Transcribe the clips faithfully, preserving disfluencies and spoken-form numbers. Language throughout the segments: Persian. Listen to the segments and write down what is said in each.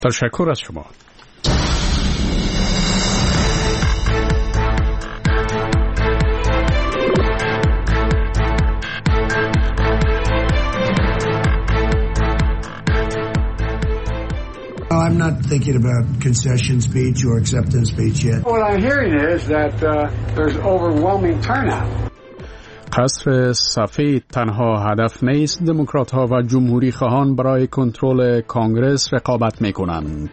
تشکر از شما. I'm not thinking about concession speech or acceptance speech yet. What I'm hearing is that uh, there's overwhelming turnout. قصر سفید تنها هدف نیست. دموکرات‌ها و جمهوری خواهان برای کنترل کانگرس رقابت می‌کنند.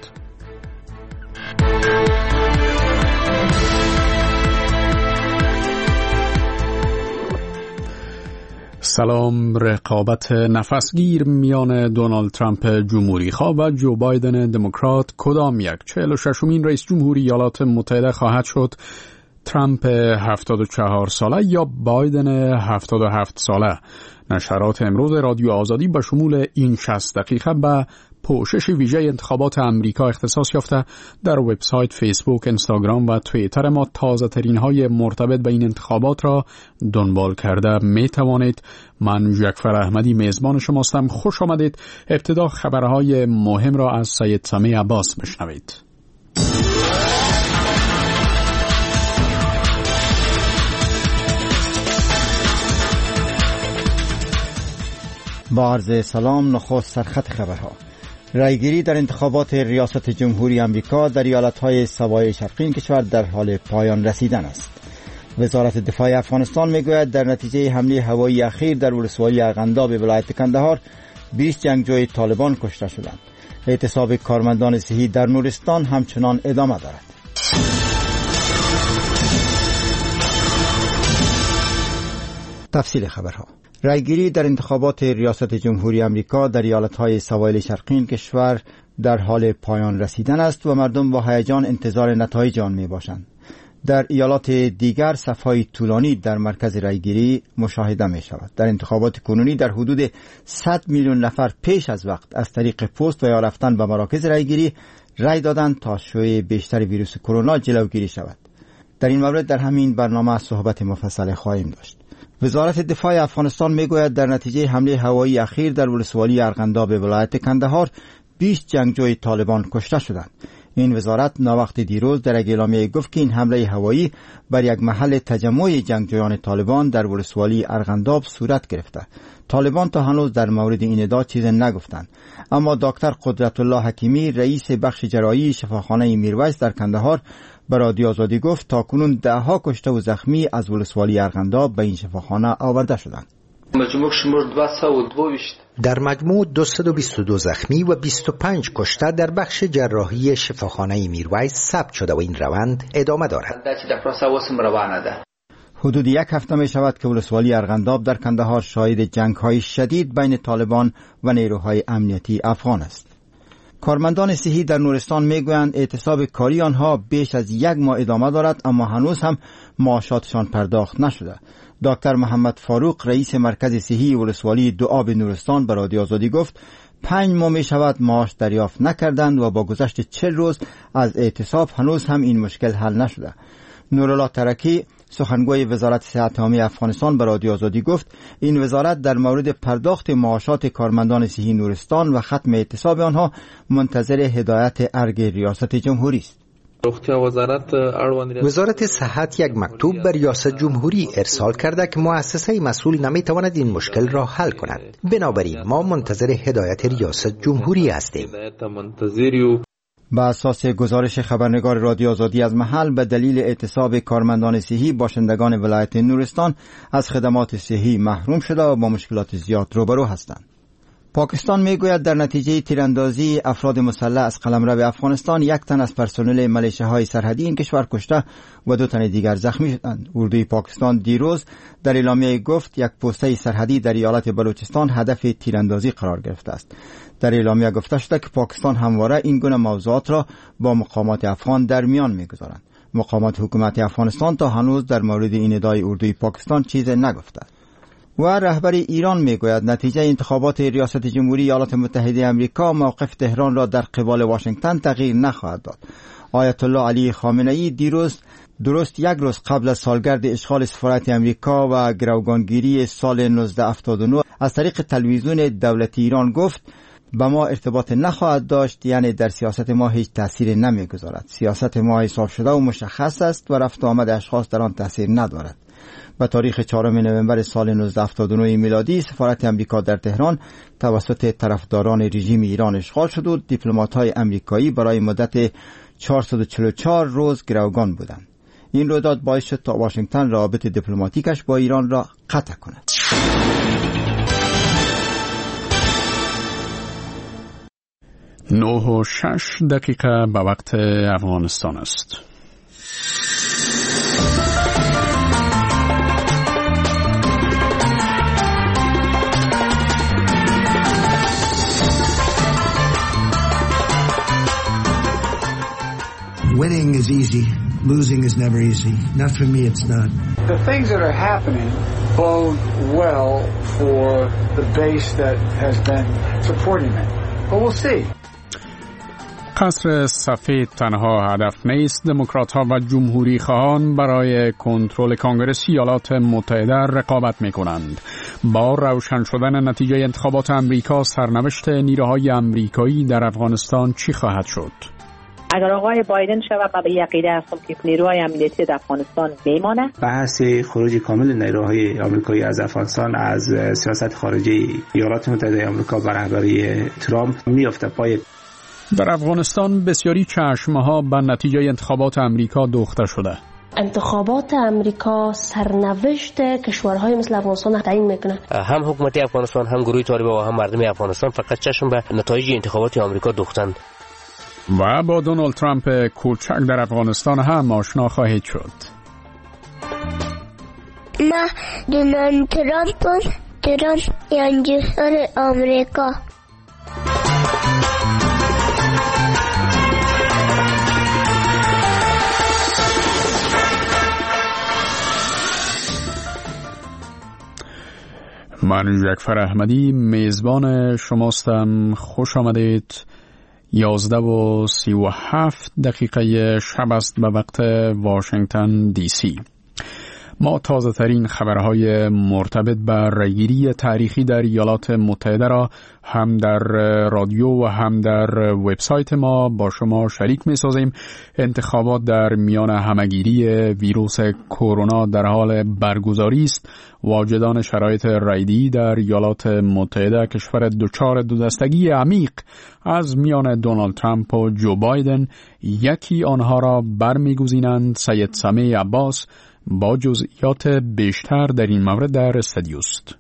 سلام. رقابت نفسگیر میان دونالد ترامپ جمهوری خواه و جو بایدن دموکرات کدام یک چهل و ششمین رئیس جمهوری ایالات متحده خواهد شد؟ ترامپ هفتاد و چهار ساله یا بایدن هفتاد و هفت ساله؟ نشرات امروز رادیو آزادی به شمول این شصت دقیقه به پوشش ویژه انتخابات امریکا اختصاص یافته. در وبسایت، فیسبوک، اینستاگرام و توییتر ما تازه ترین های مرتبط به این انتخابات را دنبال کرده می توانید. من جعفر احمدی میزبان شماستم. خوش آمدید. ابتدا خبرهای مهم را از سید سمی عباس بشنوید. با عرض سلام. نخست سرخط خبرها. رایگیری در انتخابات ریاست جمهوری آمریکا در ایالت‌های سوای شرقی این کشور در حال پایان رسیدن است. وزارت دفاع افغانستان میگوید در نتیجه حمله هوایی اخیر در ولسوالی ارغنداب ولایت کندهار بیست جنگجوی طالبان کشته شدند. اعتصاب کارمندان صحی در نورستان همچنان ادامه دارد. تفصیل خبرها. رایگیری در انتخابات ریاست جمهوری آمریکا در ایالت‌های سواحل شرقی کشور در حال پایان رسیدن است و مردم با هیجان انتظار نتایج آن می‌باشند. در ایالات دیگر صف‌های طولانی در مرکز رایگیری مشاهده می‌شود. در انتخابات کنونی در حدود صد میلیون نفر پیش از وقت از طریق پست و یا رفتن به مراکز رایگیری رای دادند تا شیوع بیشتر ویروس کرونا جلوگیری شود. در این مورد در همین برنامه صحبت مفصل خواهیم داشت. وزارت دفاع افغانستان میگوید در نتیجه حمله هوایی اخیر در ولسوالی ارغنداب ولایت کندهار بیست جنگجوی طالبان کشته شدند. این وزارت ناوقت دیروز در یک اعلامیه گفت که این حمله هوایی بر یک محل تجمع جنگجویان طالبان در ولسوالی ارغنداب صورت گرفته. طالبان تا هنوز در مورد این ادعا چیزی نگفتند، اما دکتر قدرت الله حکیمی رئیس بخش جراحی شفاخانه میرویس در کندهار به رادیو آزادی گفت تاکنون ده ها کشته و زخمی از ولسوالی ارغنداب به این شفاخانه آورده شدند. مجموع شمار دویست و بیست در مجموع دویست و بیست و دو زخمی و بیست و پنج کشته در بخش جراحی شفاخانه میرویس ثبت شده و این روند ادامه دارد. حدود یک هفته می شود که ولسوالی ارغنداب در کندهار شاهد جنگ‌های شدید بین طالبان و نیروهای امنیتی افغان است. کارمندان صحی در نورستان میگویند اعتصاب کاری آنها بیش از یک ماه ادامه دارد، اما هنوز هم معاشاتشان پرداخت نشده. دکتر محمد فاروق رئیس مرکز صحی ولسوالی دوآب نورستان به رادیو آزادی گفت پنج ماه می شود معاش دریافت نکردند و با گذشت چهل روز از اعتصاب هنوز هم این مشکل حل نشده. نورالله ترکی سخنگوی وزارت صحت عامه افغانستان به رادیو آزادی گفت این وزارت در مورد پرداخت معاشات کارمندان صحی نورستان و ختم اعتصاب آنها منتظر هدایت ارگ ریاست جمهوری است. وزارت صحت یک مکتوب به ریاست جمهوری ارسال کرده که مؤسسه مسئول نمیتواند این مشکل را حل کند. بنابراین ما منتظر هدایت ریاست جمهوری هستیم. با اساس گزارش خبرنگار رادیو آزادی از محل، به دلیل اعتصاب کارمندان صحی باشندگان ولایت نورستان از خدمات صحی محروم شده و با مشکلات زیاد روبرو هستند. پاکستان میگوید در نتیجه تیراندازی افراد مسلح از قلمرو افغانستان یک تن از پرسنل ملیشه‌های سرحدی این کشور کشته و دو تن دیگر زخمی شدند. اردوی پاکستان دیروز در اعلامیه گفت یک پسته سرحدی در ایالت بلوچستان هدف تیراندازی قرار گرفته است. در اعلامیه گفته شده که پاکستان همواره این گونه موضوعات را با مقامات افغان در میان میگذارند. مقامات حکومت افغانستان تا هنوز در مورد این ادعای اردوی پاکستان چیزی نگفته. و رهبر ایران میگوید نتیجه انتخابات ریاست جمهوری ایالات متحده آمریکا موقف تهران را در قبال واشنگتن تغییر نخواهد داد. آیت الله علی خامنه‌ای دیروز درست یک روز قبل از سالگرد اشغال سفارت آمریکا و گروگانگیری سال نوزده هفتاد و نه از طریق تلویزیون دولتی ایران گفت به ما ارتباط نخواهد داشت، یعنی در سیاست ما هیچ تأثیر نمیگذارد. سیاست ما حساب شده و مشخص است و رفت آمد اشخاص در آن تأثیر ندارد. به تاریخ چهارم نوامبر سال نوزده هفتاد و نه میلادی سفارت امریکا در تهران توسط طرفداران رژیم ایران اشغال شد و دیپلمات‌های امریکایی برای مدت چهارصد و چهل و چهار روز گروگان بودند. این رویداد باعث شد تا واشنگتن روابط دیپلماتیکش با ایران را قطع کند. نه و شش دقیقه به وقت افغانستان است. Winning is easy. Losing is never easy. Not for me, it's not. The things that are happening bode well for the base that has been supporting it. But we'll see. قصر سفید تنها هدف نیست. دموکرات‌ها و جمهوری خواهان برای کنترل کانگرس ایالات متحده رقابت می‌کنند. با روشن شدن نتیجه انتخابات امریکا، سرنوشت نیروهای امریکایی در افغانستان چی خواهد شد؟ اگر آقای بایدن شود و به یقینه هستم که نیروهای امنیتی در افغانستان میمانه. بحث خروج کامل نیروهای آمریکایی از افغانستان از سیاست خارجی ایالات متحده آمریکا بر رهبری ترامپ میفته پای. در افغانستان بسیاری چشمها به نتیجه انتخابات امریکا دوخته شده. انتخابات امریکا سرنوشت کشورهای مثل افغانستان تعیین میکنه. هم حکومت افغانستان، هم گروه طالبان و هم مردم افغانستان فقط چشم به نتایج انتخابات آمریکا دوختند. و با دونالد ترامپ کوچک در افغانستان هم آشنا خواهید شد. ما دونالد ترامپ ترامپ یانجسر آمریکا. من جعفر احمدی میزبان شماستم. خوش آمدید. یازده و سی و هفت دقیقه شب است به وقت واشنگتن دی سی. ما تازه ترین خبرهای مرتبط به رأیگیری تاریخی در ایالات متحده را هم در رادیو و هم در وبسایت ما با شما شریک می سازیم. انتخابات در میان همگیری ویروس کرونا در حال برگزاری است. واجدان شرایط رأیگیری در ایالات متحده کشور دچار دو دستگی عمیق از میان دونالد ترامپ و جو بایدن، یکی آنها را برمیگزینند. سید سمیع عباس با جزئیات بیشتر در این مورد در استودیو است.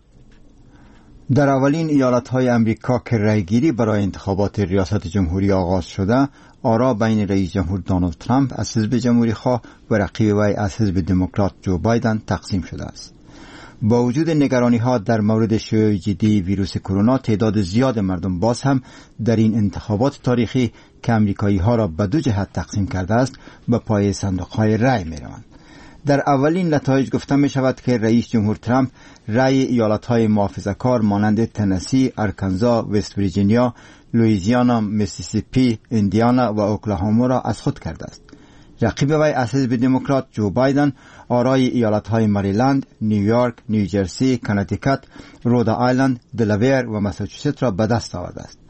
در اولین ایالت‌های امریکا که رأیگیری برای انتخابات ریاست جمهوری آغاز شده، آرا بین رئیس جمهور دونالد ترامپ از حزب جمهوری خواه و رقیب وی از حزب دموکرات جو بایدن تقسیم شده است. با وجود نگرانی‌ها در مورد شیوع جدی ویروس کرونا، تعداد زیاد مردم باز هم در این انتخابات تاریخی که امریکایی‌ها را به دو جهت تقسیم کرده است، به پای صندوق‌های رأی می‌روند. در اولین نتایج گفته می شود که رئیس جمهور ترامپ رأی ایالت‌های محافظه‌کار مانند تنسی، آرکانزا، وست ویرجینیا، لوئیزیانا، میسیسیپی، ایندیانا و اوکلاهوما را از خود کرده است. رقیب وی از حزب دموکرات جو بایدن آرای ایالت‌های مریلند، نیویورک، نیوجرسی، کنتیکت، رود آیلند، دلاویر و ماساچوست را به دست آورده است.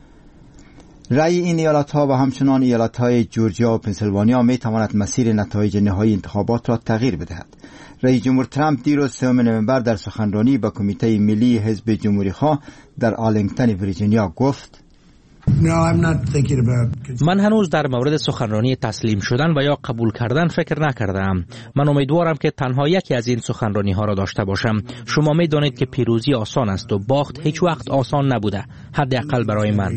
رأی این ایالت‌ها و همچنان ایالت‌های جورجیا و پنسیلوانیا می تواند مسیر نتایج نهایی انتخابات را تغییر بدهد. رئیس جمهور ترامپ دیروز سوم نوامبر در سخنرانی با کمیته ملی حزب جمهوری خواه در آرلینگتن ویرجینیا گفت: من هنوز در مورد سخنرانی تسلیم شدن و یا قبول کردن فکر نکردم. من امیدوارم که تنها یکی از این سخنرانی ها را داشته باشم. شما می دانید که پیروزی آسان است و باخت هیچ وقت آسان نبوده، حداقل برای من.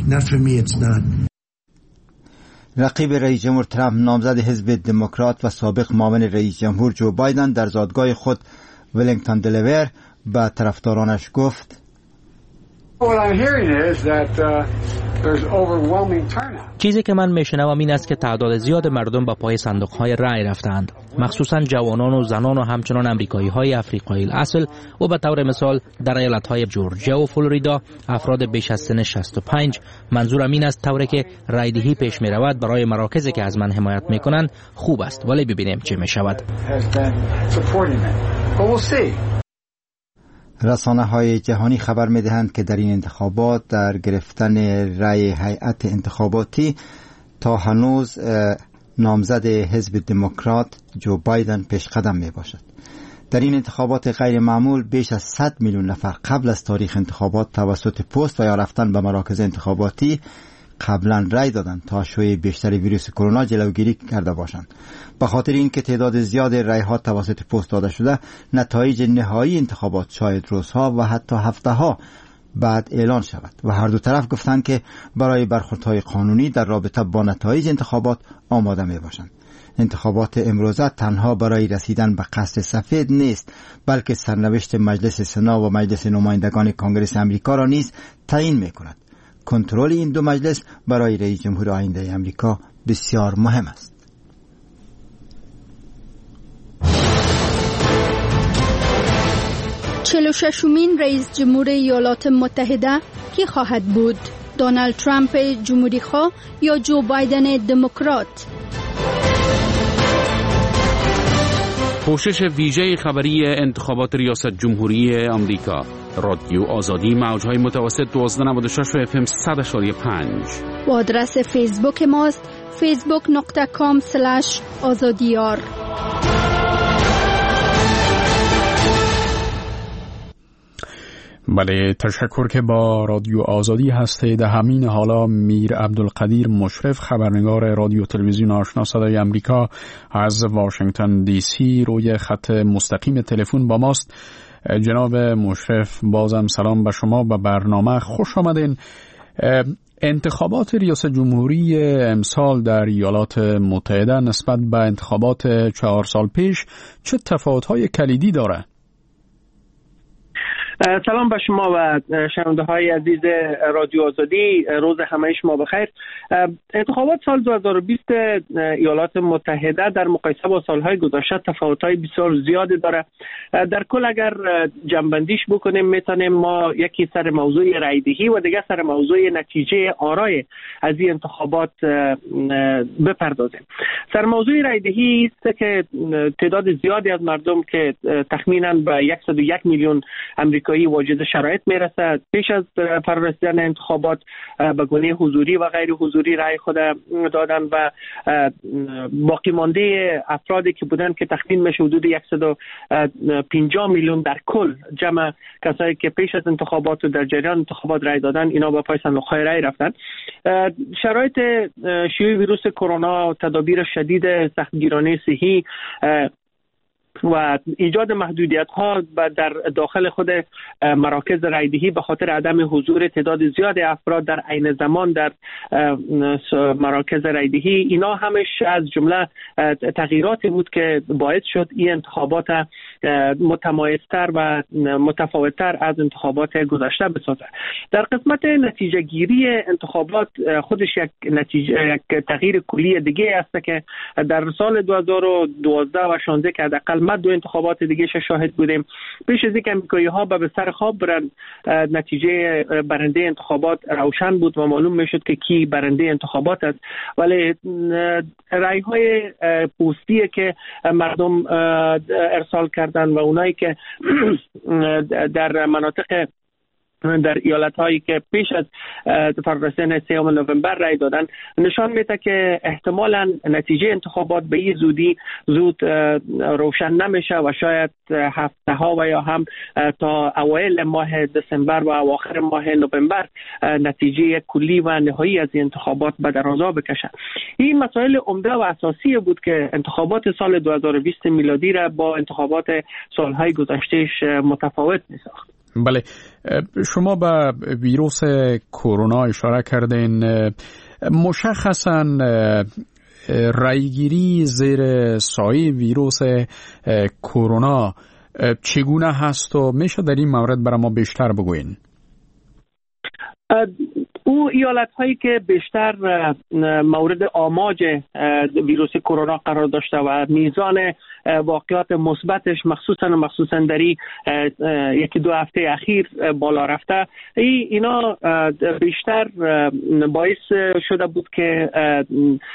رقیب رئیس جمهور ترامپ، نامزد حزب دموکرات و سابق معاون رئیس جمهور جو بایدن در زادگاه خود ولینگتون دلاویر به طرفدارانش گفت: What I'm hearing is that uh, there's overwhelming turnout. چیزی که من میشنوم این است که تعداد زیاد مردم با پای صندوق‌های رأی رفتند، مخصوصا جوانان و زنان و همچنان آمریکایی‌های افریقایی الاصل و به طور مثال در ایالت‌های جورجیا و فلوریدا افراد بیش از سن شصت و پنج. منظورم این است طوری که رأی‌دهی پیش می‌رود برای مراکزی که از من حمایت می‌کنند خوب است، ولی ببینیم چه می‌شود. رسانه های جهانی خبر می دهند که در این انتخابات در گرفتن رأی هیئت انتخاباتی تا هنوز نامزد حزب دموکرات جو بایدن پیش قدم می باشد. در این انتخابات غیر معمول بیش از صد میلیون نفر قبل از تاریخ انتخابات توسط پست و یا رفتن به مراکز انتخاباتی قبلا رأی دادند تا شیوع بیشتر ویروس کرونا جلوگیری کرده باشند. به خاطر اینکه تعداد زیاد رأی ها توسط پست داده شده، نتایج نهایی انتخابات شاید روزها و حتی هفته ها بعد اعلان شود و هر دو طرف گفتند که برای برخوردهای قانونی در رابطه با نتایج انتخابات آماده می باشند. انتخابات امروزه تنها برای رسیدن به قصر سفید نیست، بلکه سرنوشت مجلس سنا و مجلس نمایندگان کنگره آمریکا را نیز تعیین می کند. کنترل این دو مجلس برای رئیس جمهور آینده آمریکا بسیار مهم است. چهل و ششمین رئیس جمهور ایالات متحده کی خواهد بود؟ دونالد ترامپ جمهوری خواه یا جو بایدن دموکرات؟ پوشش ویژه خبری انتخابات ریاست جمهوری آمریکا. رادیو آزادی، موج‌های متوسط دوازده نود و شش و اف ام صد و پنج. و آدرس فیسبوک ماست فیسبوک دات کام اسلش آزادیار. بله، تشکر که با رادیو آزادی هستید. همین حالا میر عبدالقدیر مشرف، خبرنگار رادیو تلویزیون آشنا صدای آمریکا از واشنگتن دی سی روی خط مستقیم تلفن با ماست. جناب مشرف، بازم سلام به شما و برنامه خوش آمدین. انتخابات ریاست جمهوری امسال در ایالات متحده نسبت به انتخابات چهار سال پیش چه تفاوت‌های کلیدی داره؟ سلام به شما و شنونده های عزیز رادیو آزادی، روز همه شما بخیر. انتخابات سال دو هزار و بیست ایالات متحده در مقایسه با سالهای گذشته تفاوت‌های بسیار زیادی داره. در کل اگر جمع‌بندیش بکنیم میتونیم ما یکی سر موضوع رایدهی و دیگه سر موضوع نتیجه آرای از این انتخابات بپردازیم. سر موضوع رایدهی است که تعداد زیادی از مردم که تخمینا به صد و یک میلیون امریکایی واجد شرایط میرسه پیش از فرارسیدن انتخابات به گونه حضوری و غیر حضوری رای خود دادن و باقی مانده افرادی که بودن که تخمین میشه حدود صد و پنجاه میلیون در کل جمع کسایی که پیش از انتخابات و در جریان انتخابات رای دادن، اینا با پای صندوق‌های رای رفتن. شرایط شیوع ویروس کرونا، تدابیر شدید سختگیرانه صحی و ایجاد محدودیت ها در داخل خود مراکز رایدهی به خاطر عدم حضور تعداد زیاد افراد در عین زمان در مراکز رایدهی، اینا همش از جمله تغییراتی بود که باعث شد این انتخابات متمایزتر و متفاوتتر از انتخابات گذشته بسازه. در قسمت نتیجه گیری انتخابات خودش یک نتیجه یک تغییر کلی دیگه است که در سال دو هزار و دوازده و شانزده که حداقل ما دو انتخابات دیگه شاهد بودیم، پیش از اینکه امریکایی ها به سر خواب برن نتیجه برنده انتخابات روشن بود و معلوم میشد که کی برنده انتخابات است، ولی رای های پستی که مردم ارسال کردن و اونایی که در مناطق در ایالت هایی که پیش از فرارسیدن سوم نوامبر رای دادن نشان میده که احتمالاً نتیجه انتخابات به این زودی زود روشن نمیشه و شاید هفته ها و یا هم تا اوایل ماه دسامبر و اواخر ماه نوامبر نتیجه کلی و نهایی از این انتخابات به درازا بکشه. این مسائل عمده و اساسی بود که انتخابات سال دو هزار و بیست میلادی را با انتخابات سالهای گذشتهش متفاوت میساخت. بله، شما به ویروس کرونا اشاره کردین. مشخصاً رایگیری زیر سایه ویروس کرونا چگونه هست و میشه در این مورد برای ما بیشتر بگوین؟ او ایالت هایی که بیشتر مورد آماج ویروس کرونا قرار داشته و میزان واقعات مثبتش مخصوصا مخصوصا در یکی دو هفته اخیر بالا رفته، اینا بیشتر باعث شده بود که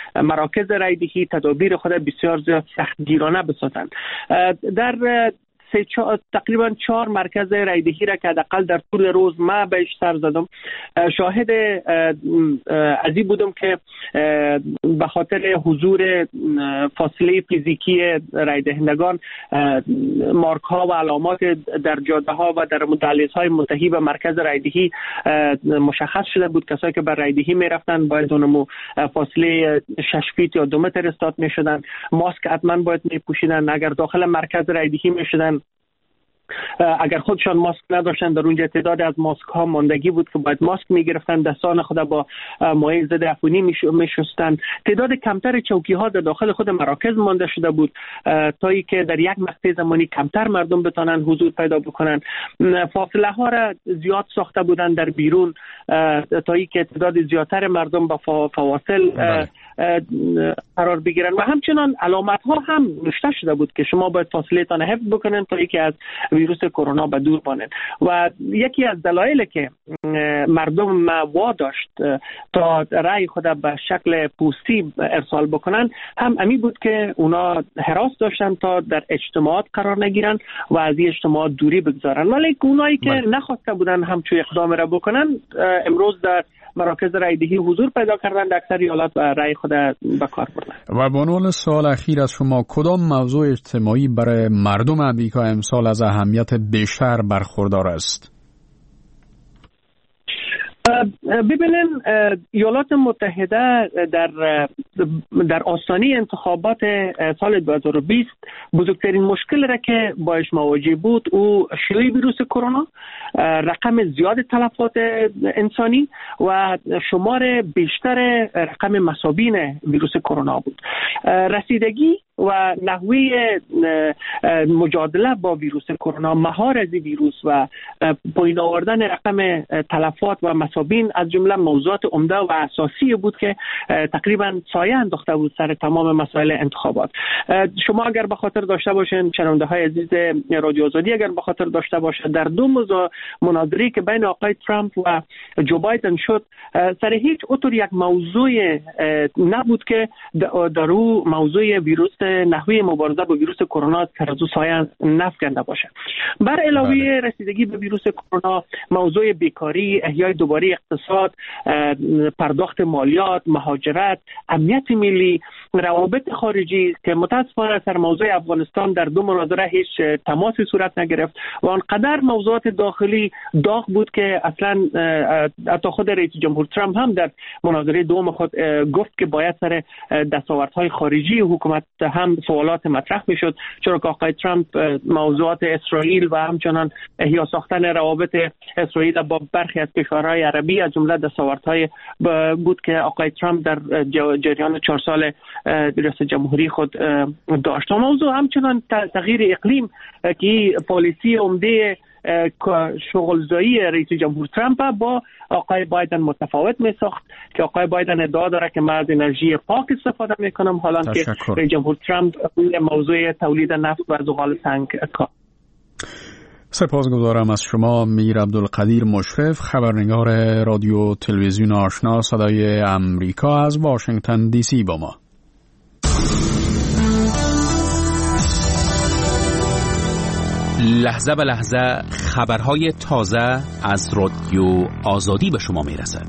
مراکز رایدهی تدابیر خود بسیار زیاد سختگیرانه بسازند. در سه چهار تقریبا چهار مرکز رایدهی را که حداقل در طول روز ما بهش سر زدم شاهد ازی بودم که به خاطر حضور فاصله فیزیکی رایدهندگان مارک ها و علامات در جاده ها و در دهلیز های منتهی به مرکز رایدهی مشخص شده بود. کسایی که بر رایدهی می رفتن باید اونمو فاصله شش فیت یا دو متر استاد می شدن. ماسک حتما باید می پوشیدن. اگر داخل مرکز رایدهی می شدن، اگر خودشان ماسک نداشتن، در اونجا تعداد از ماسک ها ماندگی بود که باید ماسک میگرفتن، دستان خود با مایع ضد عفونی میشستن. تعداد کمتر چوکی ها در داخل خود مراکز مانده شده بود تا ای که در یک مقطع زمانی کمتر مردم بتونن حضور پیدا بکنن. فاصله ها را زیاد ساخته بودن در بیرون تا ای که تعداد زیادتر مردم با فواصل قرار بگیرن و همچنان علامت ها هم نوشته شده بود که شما باید فاصله تان حفظ بکنن تا ای که از ویروس کرونا به دور بانن. و یکی از دلایلی که مردم واداشت تا رأی خود به شکل پوستی ارسال بکنن هم امی بود که اونا هراس داشتن تا در اجتماعات قرار نگیرن و از این اجتماعات دوری بگذارن، ولی اونایی که نخواسته بودن همچون اقدام را بکنن امروز در مراکز رایدهی حضور پیدا کردن، در اکثر ایالات و رای خود به کار بردن. و به عنوان سوال اخیر از شما، کدام موضوع اجتماعی برای مردم امریکا امسال از اهمیت بیشتر برخوردار است؟ ببینن ایالات متحده در در آستانه انتخابات سال دو هزار و بیست بزرگترین مشکل را که باش مواجه بود او شیوع ویروس کرونا، رقم زیاد تلفات انسانی و شمار بیشتر رقم مصابین ویروس کرونا بود. رسیدگی و نحوه مجادله با ویروس کرونا، مهار از ویروس و پایین آوردن رقم تلفات و مصابین از جمله موضوعات عمده و اساسی بود که تقریبا سایه انداخته بود سر تمام مسائل انتخابات. شما اگر به خاطر داشته باشین، شنونده های عزیز رادیو آزادی اگر به خاطر داشته باشه، در دو مناظره که بین آقای ترامپ و جو بایدن شد، سر هیچ اطور یک موضوع نبود که در او موضوع ویروس، نحوه مبارزه با ویروس کرونا ترازو سایه نفکنده باشه. بر علاوه رسیدگی به ویروس کرونا، موضوع بیکاری، احیای دوباره اقتصاد، پرداخت مالیات، مهاجرت، امنیت ملی، روابط خارجی که متاسفانه سر موضوع افغانستان در دو مناظره هیچ تماسی صورت نگرفت و آنقدر موضوعات داخلی داغ بود که اصلا حتی خود رئیس جمهور ترامپ هم در مناظره دوم خود گفت که باید سر دستاوردهای خارجی حکومت هم سوالات مطرح میشد، چرا که آقای ترامپ موضوعات اسرائیل و همچنان احیا ساختن روابط اسرائیل با برخی از کشورهای عربی از جمله دستاوردهای بود که آقای ترامپ در جریان چهار سال ریاست جمهوری خود داشت. و موضوع همچنان تغییر اقلیم که پالیسی عمده شغلزایی رئیس جمهور ترامپ با آقای بایدن متفاوت می ساخت که آقای بایدن ادعا داره که من از انرژی پاک استفاده می کنم، حالا که رئیس جمهور ترامپ موضوع تولید نفت و زغال سنگ کار. سپاسگزارم از شما میر عبدالقدیر مشرف، خبرنگار رادیو تلویزیون آشنا صدای امریکا از واشنگتن دی سی با ما. لحظه به لحظه خبرهای تازه از رادیو آزادی به شما میرسد.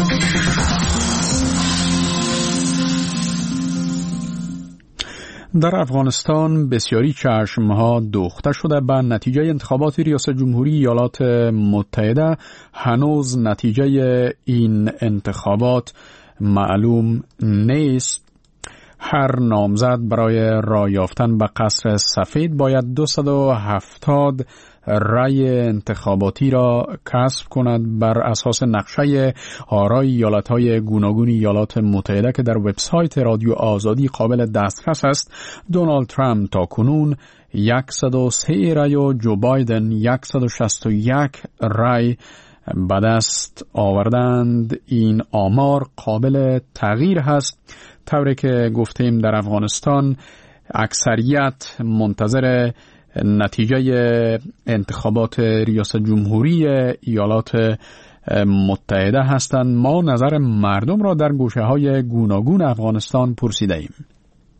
در افغانستان بسیاری چشمها دوخته شده به نتیجه انتخابات ریاست جمهوری ایالات متحده. هنوز نتیجه این انتخابات معلوم نیست. هر نامزد برای رای یافتن به قصر سفید باید دویست و هفتاد رای انتخاباتی را کسب کند بر اساس نقشه آرای ایالت‌های گوناگون ایالات متحده که در وبسایت رادیو آزادی قابل دسترس است. دونالد ترامپ تا کنون صد و سه رای و جو بایدن صد و شصت و یک رای به دست آوردند. این آمار قابل تغییر هست. طوری که گفتیم در افغانستان اکثریت منتظر نتیجه انتخابات ریاست جمهوری ایالات متحده هستند. ما نظر مردم را در گوشه های گوناگون افغانستان پرسیده ایم.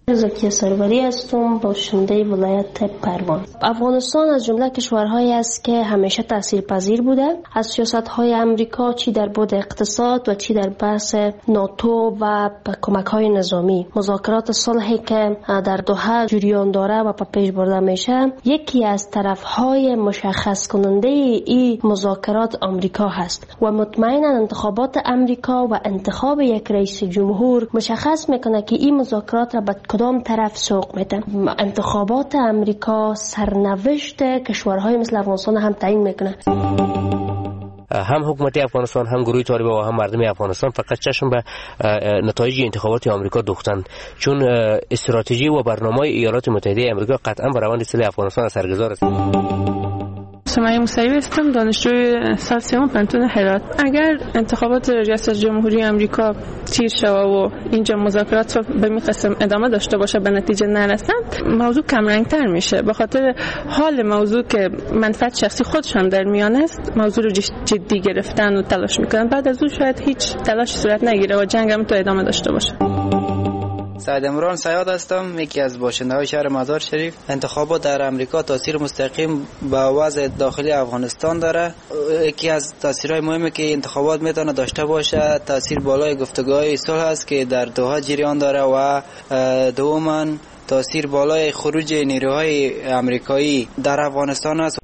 زکی سروری هستم، باشنده ولایت پروان. افغانستان از جمله کشورهایی است که همیشه تاثیرپذیر بوده از سیاست‌های آمریکا، چی در بعد اقتصاد و چی در بحث ناتو و کمک‌های نظامی. مذاکرات صلحی که در دوحه جریان داره و په پیش برده میشه، یکی از طرف‌های مشخص کننده این مذاکرات آمریکا هست و مطمئنا انتخابات آمریکا و انتخاب یک رئیس جمهور مشخص میکنه که این مذاکرات را به کدام طرف سوق میده. انتخابات آمریکا سرنوشت کشورهای مثل افغانستان هم تعیین میکنه. هم حکومت افغانستان، هم گروه طالبان و هم مردم افغانستان فقط چشم به نتایج انتخابات آمریکا دوختند، چون استراتژی و برنامه ایالات متحده آمریکا قطعا بر روند اصلاح افغانستان اثرگذار است. سمیه موسوی هستم، دانشجوی سال سوم پنتون هرات. اگر انتخابات ریاست جمهوری آمریکا تیر شود و اینجا مذاکرات رو به این قسم ادامه داشته باشه به نتیجه نرسند، موضوع کم رنگتر میشه. به خاطر حال موضوع که منفعت شخصی خودشان در میان است، موضوع رو جدی گرفتن و تلاش میکنن. بعد از اون شاید هیچ تلاش صورت نگیره و جنگ هم تو ادامه داشته باشه. سعید عمران سیاد هستم، یکی از باشنده‌های شهر مزار شریف. انتخابات در امریکا تاثیر مستقیم به وضع داخلی افغانستان داره. یکی از تاثیرهای مهمی که انتخابات میتونه داشته باشه تاثیر بالای گفتگوهای صلح است که در دوحه جریان داره و دوما تاثیر بالای خروج نیروهای امریکایی در افغانستان است.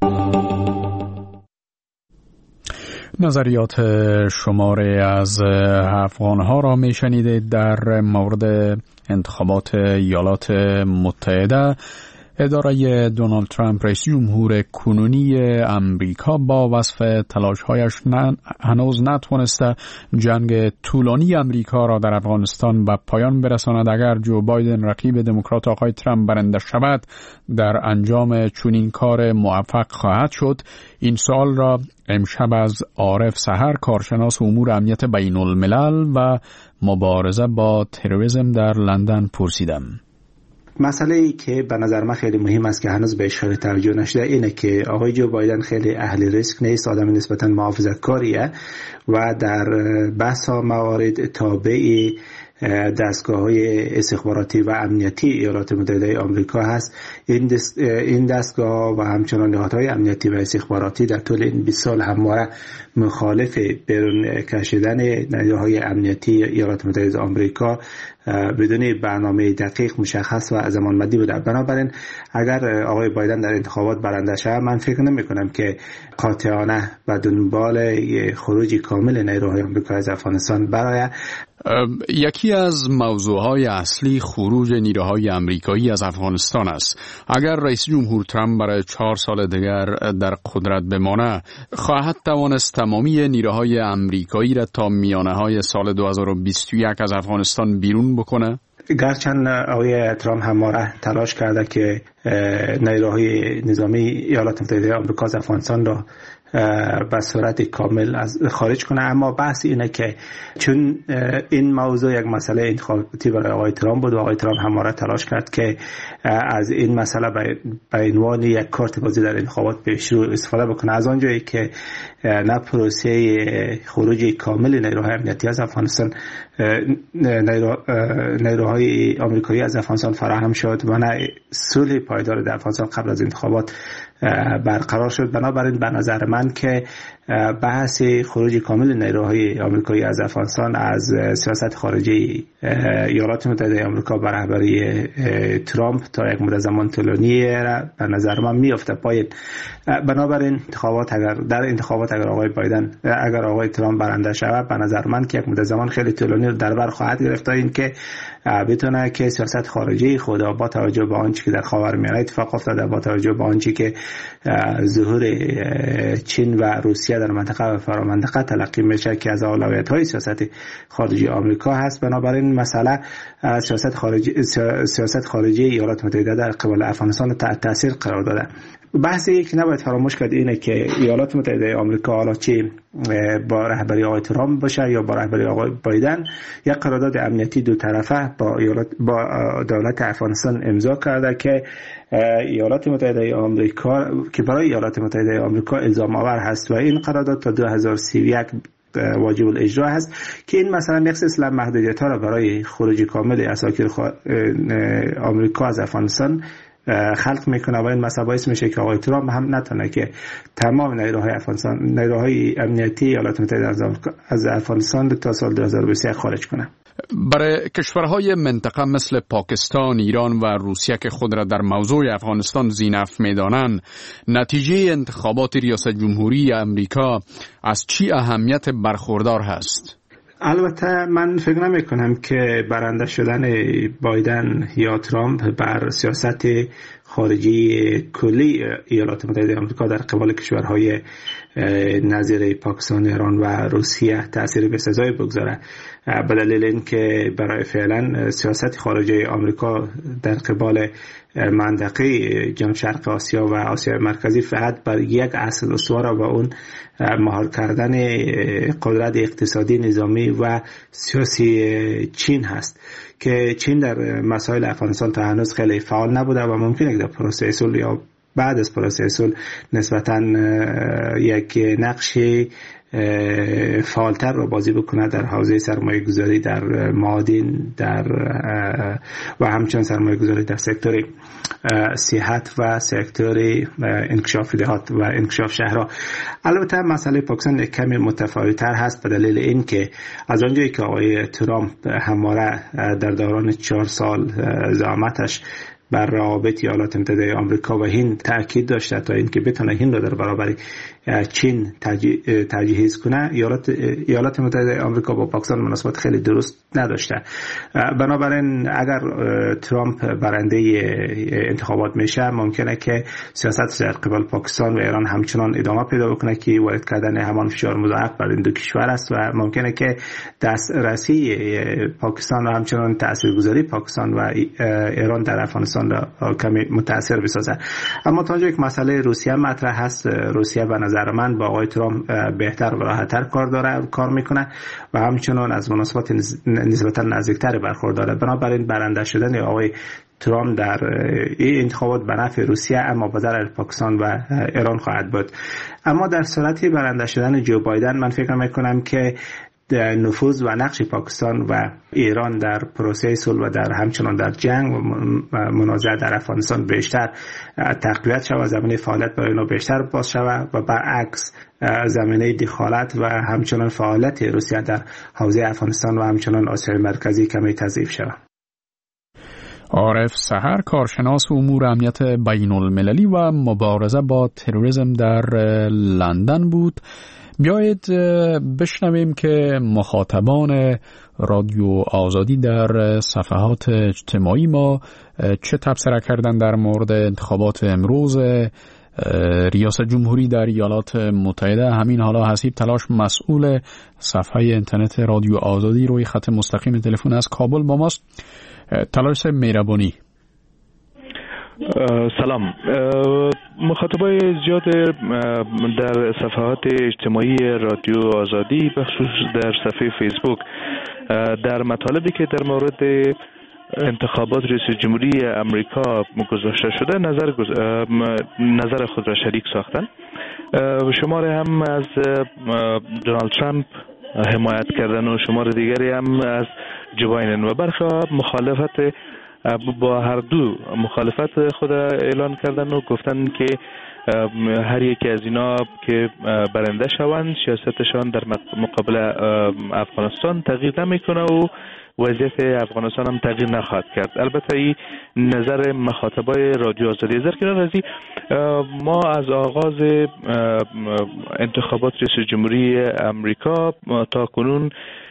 نظریات شماره از افغانها را میشنیدید در مورد انتخابات ایالات متحده. اداره دونالد ترامپ رئیس جمهور کنونی امریکا با وصف تلاش‌هایش هنوز نتوانسته جنگ طولانی امریکا را در افغانستان به پایان برساند. اگر جو بایدن رقیب دموکرات آقای ترامپ برنده شود، در انجام چنین کار موفق خواهد شد؟ این سوال را امشب از عارف سحر، کارشناس امور امنیت بین الملل و مبارزه با تروریسم در لندن پرسیدم. مسئله ای که به نظر من خیلی مهم است که هنوز بهش خیلی توجه نشده اینه که آقای جو بایدن خیلی اهل ریسک نیست، آدم نسبتا محافظه‌کاریه و در بسا موارد تابع دستگاه‌های استخباراتی و امنیتی ایالات متحده آمریکا هست. این دست این دستگاه و همچنان نهادهای امنیتی و استخباراتی در طول این بیست سال همواره مخالف بیرون کشیدن نیروهای امنیتی ایالات متحده آمریکا بدون برنامه دقیق مشخص و زمانبندی بوده. بنابراین اگر آقای بایدن در انتخابات برنده شود، من فکر نمی کنم که قاطعانه و دنبال خروج کامل نیروهای آمریکا از افغانستان برای یکی از موضوعهای اصلی خروج نیروهای آمریکایی از افغانستان است. اگر رئیس جمهور ترامپ برای چهار سال دیگر در قدرت بمانه، خواهد توانست تمامی نیروهای آمریکایی را تا میانه‌های سال دو هزار و بیست و یک از افغانستان بیرون بکنه؟ گرچند آقای ترامپ همواره تلاش کرده که نیروهای نظامی ایالات متحده آمریکا از افغانستان را به صورت کامل از خارج کنه، اما بحث اینه که چون این موضوع یک مسئله انتخاباتی برای آقای ترامپ بود و آقای ترامپ همواره تلاش کرد که از این مسئله به عنوان یک کارت بازی در انتخابات پیش رو استفاده بکنه، از آنجایی که نه پروسه خروج کامل نیروهای امنیتی از افغانستان نیرو، نیروهای آمریکایی از افغانستان فراهم شد و نه صلح پایدار در افغانستان قبل از انتخابات برقرار شد. بنابراین به نظر من که بحث خروج کامل نیروهای آمریکایی از افغانستان از سیاست خارجی ایالات متحده آمریکا بر رهبری ترامپ تا یک مدت زمان طولانی به نظر من میافته پایین. بنابراین انتخابات اگر در انتخابات اگر آقای بایدن اگر آقای ترامپ برنده شود، به نظر من که یک مدت زمان خیلی طولانی در بر خواهد گرفت تا اینکه بتونه که سیاست خارجی خود با توجه به آنچه که در خاورمیانه اتفاق افتاده، با توجه به آنچه که ظهور چین و روسیه در منطقه و فرامنطقه تلقی میشه که از اولویت‌های سیاست خارجی آمریکا هست، بنابراین مسئله سیاست خارجی سیاست خارجی ایالات متحده در قبال افغانستان تحت تاثیر قرار داده. بحث یک نباید فراموش کرد اینه که ایالات متحده آمریکا حالا چه با رهبری آقای ترامپ باشه یا با رهبری آقای بایدن، یک قرارداد امنیتی دو طرفه با ایالات با دولت افغانستان امضا کرده که ایالات متحده آمریکا که برای ایالات متحده آمریکا الزام آور هست و این قرارداد تا دو هزار و سی و یک واجب الاجرا هست که این مثلا اصلا محدودیت ها را برای خروج کامل اساکیر آمریکا از افغانستان خلق میکنه و این مثلا باعث میشه که آقای ترامپ هم نتونه که تمام نیروهای افغانستان نیروهای امنیتی ایالات متحده از افغانستان تا سال دو هزار و بیست و یک خارج کنه. برای کشورهای منطقه مثل پاکستان، ایران و روسیه که خود را در موضوع افغانستان ذی‌نفع می‌دانند، نتیجه انتخابات ریاست جمهوری امریکا از چی اهمیت برخوردار هست؟ البته من فکر نمی کنم که برنده شدن بایدن یا ترامپ بر سیاست خارجی کلی ایالات متحده آمریکا در قبال کشورهای نظیر پاکستان، ایران و روسیه تأثیر بسزایی بگذاره، به دلیل اینکه برای فعلا سیاست خارجی آمریکا در قبال منطقه جنوب شرق آسیا و آسیا مرکزی فقط بر یک اصل استوار و اون مهار کردن قدرت اقتصادی، نظامی و سیاسی چین هست که چین در مسائل افغانستان تا هنوز خیلی فعال نبوده و ممکنه که در پروسه اصول یا بعد از پروسه اصول نسبتاً یک نقشی فعالتر رو بازی بکنه در حوزه سرمایه گذاری در معادن در و همچنین سرمایه گذاری در سکتور صحت و سکتور انکشاف دهات و انکشاف شهرها. البته مسئله پاکستان کمی متفاوت‌تر هست به دلیل اینکه از اونجایی که آقای ترامپ همواره در دوران چهار سال زعامتش بر روابط ایالات متحده آمریکا و هند تاکید داشته تا اینکه بتونه هند را در برابر چین تجهیز کنه، ایالات ایالات متحده آمریکا با پاکستان مناسبات خیلی درست نداشته. بنابراین اگر ترامپ برنده انتخابات میشه ممکنه که سیاست در قبال پاکستان و ایران همچنان ادامه پیدا بکنه که وارد کردن همان فشار مضاعف بر این دو کشور است و ممکنه که دسترسی پاکستان و همچنان تاثیرگذاری پاکستان و ایران در افغانستان را کمی متاثر بسازه. اما تا اونجا یک مسئله روسیه مطرح هست. روسیه به نظر من با آقای ترامپ بهتر و راحت‌تر کار داره کار میکنه و همچنان از مناسبات نسبتا نزدیکتر برخورداره. بنابراین برنده شدن آقای ترامپ در این انتخابات به نفع روسیه اما به ضرر پاکستان و ایران خواهد بود. اما در صورت برنده شدن جو بایدن من فکر میکنم که نفوذ و نقش پاکستان و ایران در پروسه صلح و در همچنان در جنگ و منازعه در افغانستان بیشتر تقویت شود و زمینه فعالیت برای اینا بیشتر باز شود و برعکس زمینه دخالت و همچنان فعالیت روسیه در حوزه افغانستان و همچنان آسیای مرکزی کمی تضعیف شود. عارف سحر، کارشناس امور امنیت بین المللی و مبارزه با تروریسم در لندن بود. بیایید بشنویم که مخاطبان رادیو آزادی در صفحات اجتماعی ما چه تبصره کردن در مورد انتخابات امروز ریاست جمهوری در ایالات متحده. همین حالا حسیب تلاش، مسئول صفحه اینترنت رادیو آزادی، روی خط مستقیم تلفن از کابل با ماست. تلاش مهربانی. سلام. مخاطبای زیاد در صفحات اجتماعی رادیو آزادی بخصوص در صفحه فیسبوک در مطالبی که در مورد انتخابات رئیس جمهوری امریکا گذاشته شده نظر گز... نظر خود را شریک ساختن. شماره هم از دونالد ترامپ حمایت کردن و شماره دیگری هم از جو بایدن و برخی مخالفت با هر دو مخالفت خود اعلان کردن و گفتن که هر یکی از اینا که برنده شوند سیاستشان در مقابل افغانستان تغییر نمیکنه و وضعیت افغانستان هم تغییر نخواهد کرد. البته این نظر مخاطبای رادیو آزادی. در کنار از این ما از آغاز انتخابات رئیس جمهوری امریکا تا کنون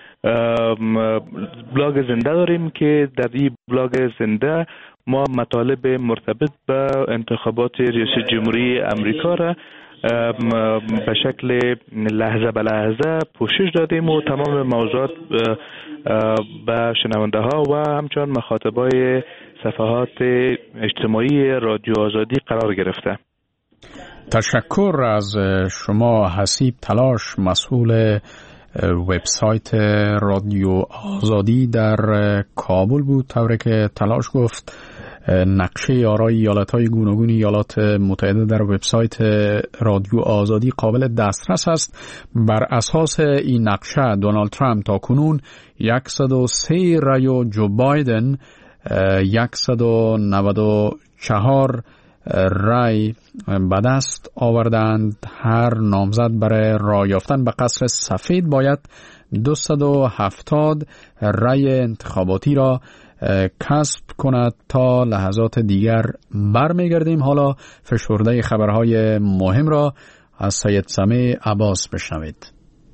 بلاگ زنده داریم که در این بلاگ زنده ما مطالب مرتبط به انتخابات رئیس جمهوری امریکا را به شکل لحظه به لحظه پوشش دادیم و تمام موضوعات به شنونده ها و همچنان مخاطبای صفحات اجتماعی رادیو آزادی قرار گرفته. تشکر از شما حسیب تلاش، مسئول وبسایت رادیو آزادی در کابل بود. طوری که تلاش گفت نقشه آرای ایالت‌های گوناگون ایالات متحده در وبسایت رادیو آزادی قابل دسترس است. بر اساس این نقشه دونالد ترامپ تا کنون صد و سه رای و جو بایدن صد و نود و چهار رای به دست آوردند. هر نامزد برای رای یافتن به قصر سفید باید دویست و هفتاد رای انتخاباتی را کسب کند. تا لحظات دیگر برمیگردیم. حالا فشرده خبرهای مهم را از سید سمیع عباس بشنوید.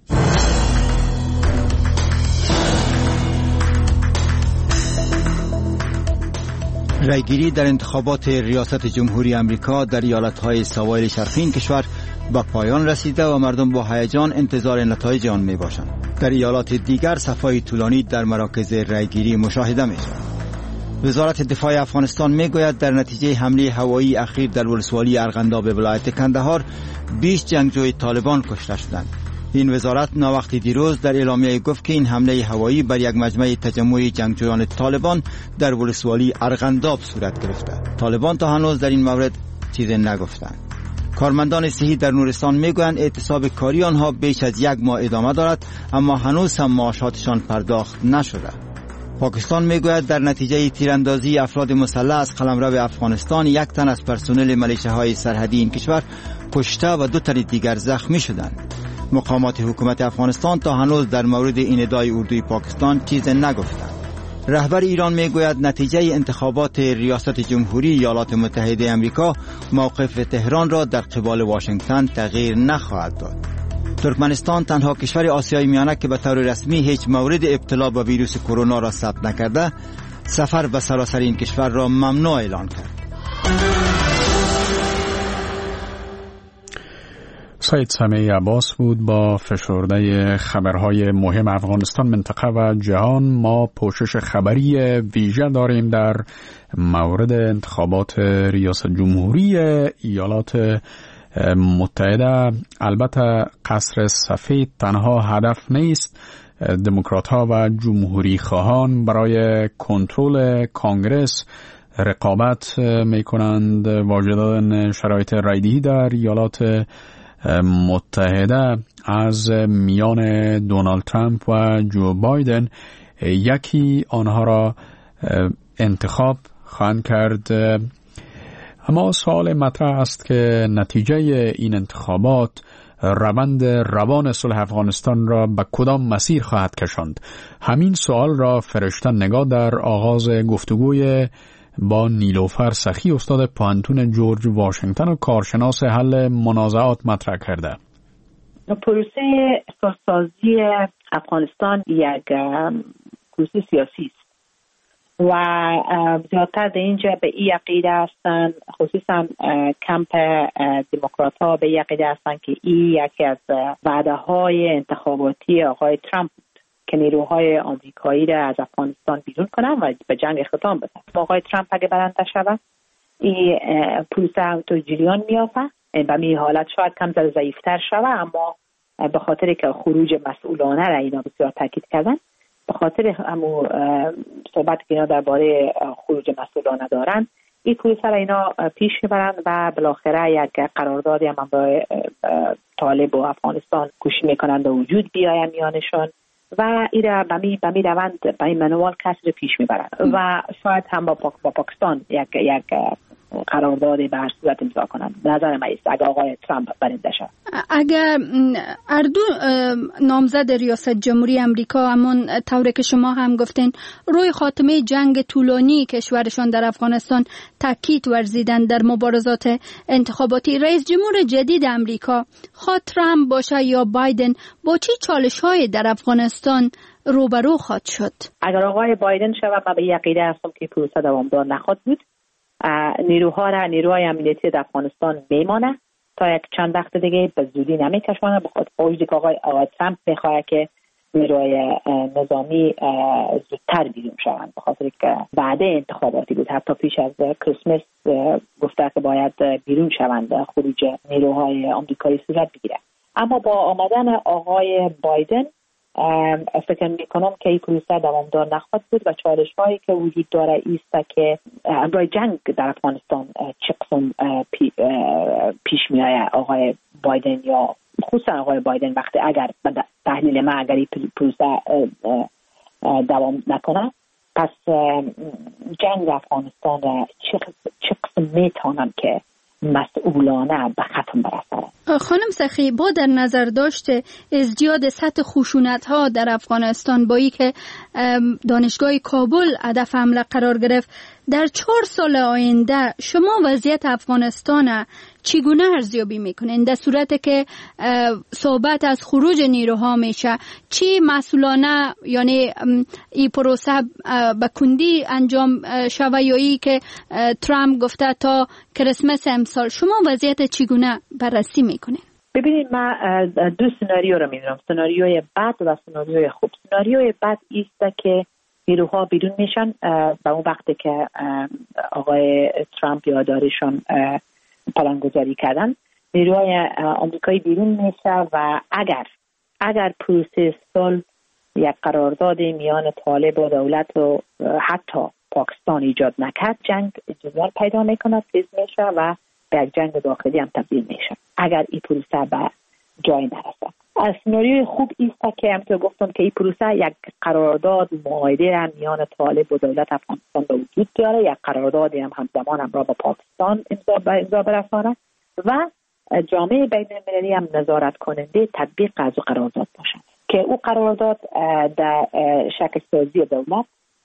رایگیری در انتخابات ریاست جمهوری آمریکا در ایالت‌های سواحل شرقی این کشور به پایان رسیده و مردم با هیجان انتظار نتایج آن می‌باشند. در ایالات دیگر صف‌های طولانی در مراکز رایگیری مشاهده می‌شود. وزارت دفاع افغانستان میگوید در نتیجه حمله هوایی اخیر در ولسوالی ارغنداب ولایت کندهار بیست جنگجوی طالبان کشته شدند. این وزارت ناوقتی دیروز در اعلامیه گفت که این حمله هوایی بر یک مجمع تجمع جنگجویان طالبان در ولسوالی ارغنداب صورت گرفته. طالبان تا هنوز در این مورد چیزی نگفتند. کارمندان صحی در نورستان میگویند اعتصاب کاری آنها بیش از یک ماه ادامه دارد، اما هنوز هم معاشاتشان پرداخت نشده. پاکستان میگوید در نتیجه تیراندازی افراد مسلح از قلمرو افغانستان یک تن از پرسنل ملیشه‌های سرحدی این کشور کشته و دو تن دیگر زخمی شدند. مقامات حکومت افغانستان تا هنوز در مورد این ادعای اردوی پاکستان چیزی نگفتند. رهبر ایران میگوید نتیجه انتخابات ریاست جمهوری ایالات متحده آمریکا موقف تهران را در قبال واشنگتن تغییر نخواهد داد. ترکمنستان تنها کشور آسیای میانه که به طور رسمی هیچ مورد ابتلا به ویروس کرونا را ثبت نکرده، سفر به سراسر این کشور را ممنوع اعلان کرد. سید سمیع عباس بود با فشرده خبرهای مهم افغانستان، منطقه و جهان. ما پوشش خبری ویژه داریم در مورد انتخابات ریاست جمهوری ایالات متحده. البته قصر سفید تنها هدف نیست. دموکرات ها و جمهوری خواهان برای کنترل کانگرس رقابت می کنند. واجد دادن شرایط رایدهی در ایالات متحده از میان دونالد ترامپ و جو بایدن، یکی آنها را انتخاب خواهند کرد. اما سوال مطرح است که نتیجه این انتخابات روند روان صلح افغانستان را به کدام مسیر خواهد کشاند؟ همین سوال را فرشته نگاه در آغاز گفتگوی با نیلوفر سخی استاد پوهنتون جورج واشنگتن و کارشناس حل منازعات مطرح کرده. پروسه سازی افغانستان یک پروسه سیاسی است و زیادتر در اینجا به این عقیده هستند، خصوصا کمپ دموکرات ها به این عقیده هستند که این یکی از وعده های انتخاباتی آقای ترامپ که نیروهای آمریکایی را از افغانستان بیرون کنن و به جنگ ختام بدن. آقای ترامپ اگه برنده شود این پروسه همونطور جریان میافته، به این حالت شاید کم ضعیفتر شود، اما به خاطر که خروج مسئولانه را اینا بسیار تاکید کردن، به خاطر همون صحبت که اینا درباره خروج مسئولانه دارن، این پروسه را اینا پیش میبرند و بالاخره یک قراردادی هم برای طالب و افغانستان کوشش میکنند و وجود بیاین میانشان و ایره به می به می روند به این منوال کسی رو پیش میبرند و شاید هم با, پاک با پاکستان یک یک قرارداد به هر صورت امضا کنند. نظر من است اگر آقای ترامپ برنده شود. اگر اردو نامزد ریاست جمهوری آمریکا همون طوری که شما هم گفتین روی خاتمه جنگ طولانی کشورشان در افغانستان تاکید ورزیدن در مبارزات انتخاباتی، رئیس جمهور جدید آمریکا خواه ترامپ باشه یا بایدن با چه چالش‌های در افغانستان روبرو خواهد شد؟ اگر آقای بایدن شود من به یقینه هستم که پروسه دوامدار نخواهد بود. نیروها را نیروهای امنیتی در افغانستان میمانه تا یک چند وقت دیگه به زودی نمیکشونه، بخاطر وجودی که آقای آقای ترامپ میخواد که نیروهای نظامی زودتر بیرون شوند، به خاطر که بعد انتخاباتی بود، حتی پیش از کریسمس گفته که باید بیرون شوند، خروج نیروهای آمریکایی صورت بگیره. اما با آمدن آقای بایدن فکر میکنم که این پروسه دوامدار نخواهد بود و چالش هایی که وجود داره ایست که برای جنگ در افغانستان چه قسم پی پیش میآید آقای بایدن یا خصوصا آقای بایدن وقتی اگر تحلیل ما اگر این پروسه دوام نکنه پس جنگ افغانستان چه قسم میتونن که مسئولانه به ختم برسه. خانم سخی، با در نظر داشته ازدیاد سطح خشونت ها در افغانستان با ای که دانشگاه کابل هدف حمله قرار گرفت، در چهار سال آینده شما وضعیت افغانستان چگونه ارزیابی میکنین؟ در صورتی که صحبت از خروج نیروها میشه، چی مسئولانه یعنی این پروسه به کندی انجام شوه یا ای که ترامپ گفته تا کریسمس امسال، شما وضعیت چگونه بررسی میکنین؟ ببینید، من دو سناریو رو میدونم، سناریوی بد و سناریوی خوب. سناریوی بد ایست که نیروها بیرون میشن به اون وقتی که آقای ترامپ یاددارشان پلانگذاری کردن، نیروهای آمریکایی بیرون میشه و اگر اگر پروسه صلح یک قرارداد میان طالب و دولت و حتی پاکستان ایجاد نکرد، جنگ جدال پیدا میکنه، تیز میشه و به یک جنگ داخلی هم تبدیل میشه اگر این پروسه به جای نرسه. از سناریوی خوب ایست که هم که گفتم که این پروسه یک قرارداد معاهده میان طالب و دولت افغانستان به وجود بیاره، یک قراردادی هم همزمان هم را با پاکستان امضا به امضا برسانه و جامعه بین المللی هم نظارت کننده تطبیق از قرارداد باشه که او قرارداد در شکل سازی دولت،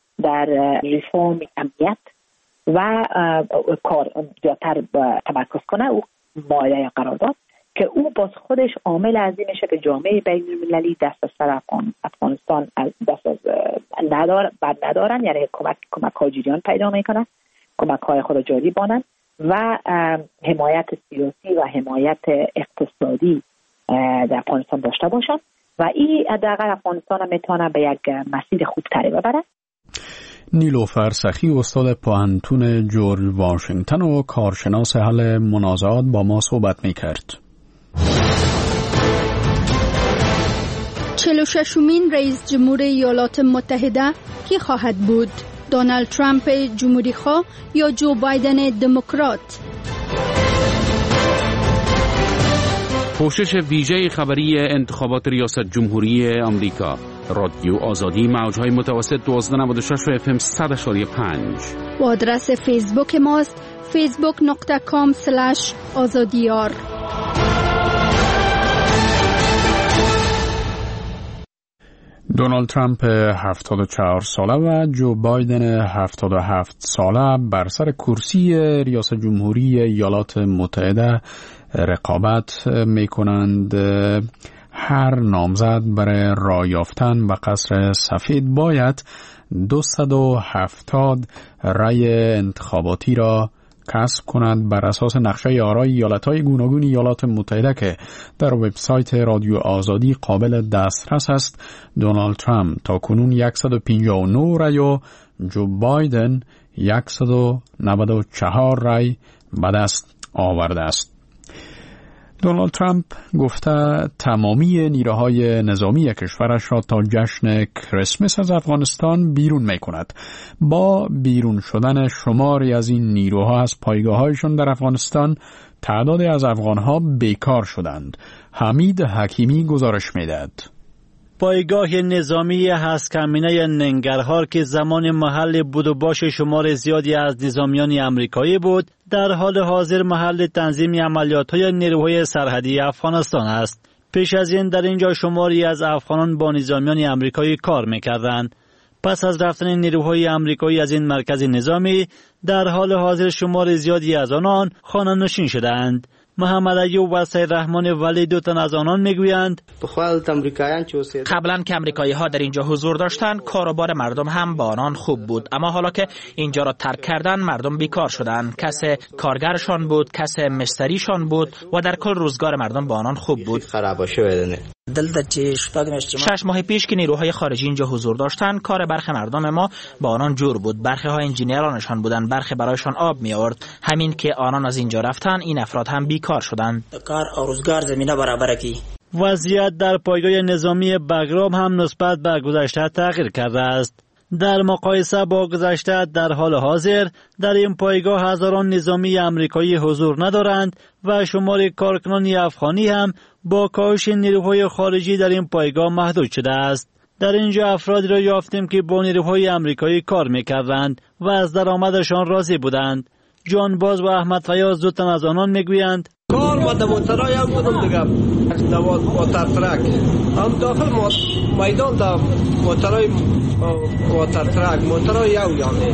در ریفرم امنیت و کار زیادتر تمرکز کنه. او معاهده قرارداد که او باز خودش عامل عظیم میشه که جامعه بین المللی دست از سر افغانستان دست از ندار بد ندارن، یعنی کمک کمک هاجریان پیدا میکنن، کمک های خود جاری بانن و حمایت سیاسی و حمایت اقتصادی در افغانستان داشته باشن و این حداقل افغانستان هم میتونه به یک مسیر خوبتری ببره. نیلوفر سخی، استاد پوهنتون جورج واشنگتن و کارشناس حل منازعات، با ما صحبت میکرد. چهل و ششمین رئیس جمهور ایالات متحده کی خواهد بود؟ دونالد ترامپ جمهوری خواه یا جو بایدن دموکرات؟ پوشش ویژه خبری انتخابات ریاست جمهوری آمریکا. رادیو آزادی، موج‌های متوسط دوازده نود و شش و اف ام صد و پنج. و آدرس فیسبوک ماست فیسبوک دات کام اسلش آزادیار. دونالد ترامپ هفتاد و چهار ساله و جو بایدن هفتاد و هفت ساله بر سر کرسی ریاست جمهوری ایالات متحده رقابت می کنند. هر نامزد برای رای یافتن به قصر سفید باید دویست و هفتاد رای انتخاباتی را کسب کند بر اساس نقشه آرای ایالت‌های گوناگون ایالات متحده که در وبسایت رادیو آزادی قابل دسترس است. دونالد ترامپ تاکنون صد و پنجاه و نه رای و جو بایدن صد و نود و چهار رای به دست آورده است. دونالد ترامپ گفته تمامی نیروهای نظامی کشورش را تا جشن کریسمس از افغانستان بیرون می کند. با بیرون شدن شماری از این نیروها از پایگاه‌هایشان در افغانستان، تعدادی از افغانها بیکار شدند. حمید حکیمی گزارش می‌دهد. پایگاه نظامی هسکمینه ننگرهار که زمان محل بود و باش شمار زیادی از نظامیان امریکایی بود، در حال حاضر محل تنظیم عملیات‌های نیروهای سرحدی افغانستان است. پیش از این در اینجا شماری از افغانان با نظامیان امریکایی کار می‌کردند. پس از رفتن نیروهای امریکایی از این مرکز نظامی، در حال حاضر شمار زیادی از آنان خانه‌نشین شدند. محمد ایوب و سید رحمان ولی دو تن از آنان میگویند قبلا که امریکایی ها در اینجا حضور داشتند کاروبار مردم هم با آنان خوب بود، اما حالا که اینجا را ترک کردن مردم بیکار شدند. کس کارگرشان بود، کس مشتریشان بود و در کل روزگار مردم با آنان خوب بود. شش ماه پیش که نیروهای خارجی اینجا حضور داشتند کار برخی مردم ما با آنان جور بود. برخی ها انجینیرانشان بودند، برخی برایشان آب می آورد. همین که آنان از اینجا رفتن این افراد هم بیکار شدند. کار و روزگار زمینه برابر کی. وضعیت در پایگاه نظامی بگرام هم نسبت به گذشته تغییر کرده است. در مقایسه با گذشته در حال حاضر در این پایگاه هزاران نظامی امریکایی حضور ندارند و شمار کارکنان افغانی هم با کاهش نیروهای خارجی در این پایگاه محدود شده است. در اینجا افرادی را یافتیم که با نیروهای امریکایی کار می‌کردند و از درآمدشان راضی بودند. جان باز و احمد فیاض دو تن از آنان میگویند کار ما در موترها یک بودم دیگه در واتر ترک هم داخل میدان در موترهای واتر ترک موترهای یو یعنی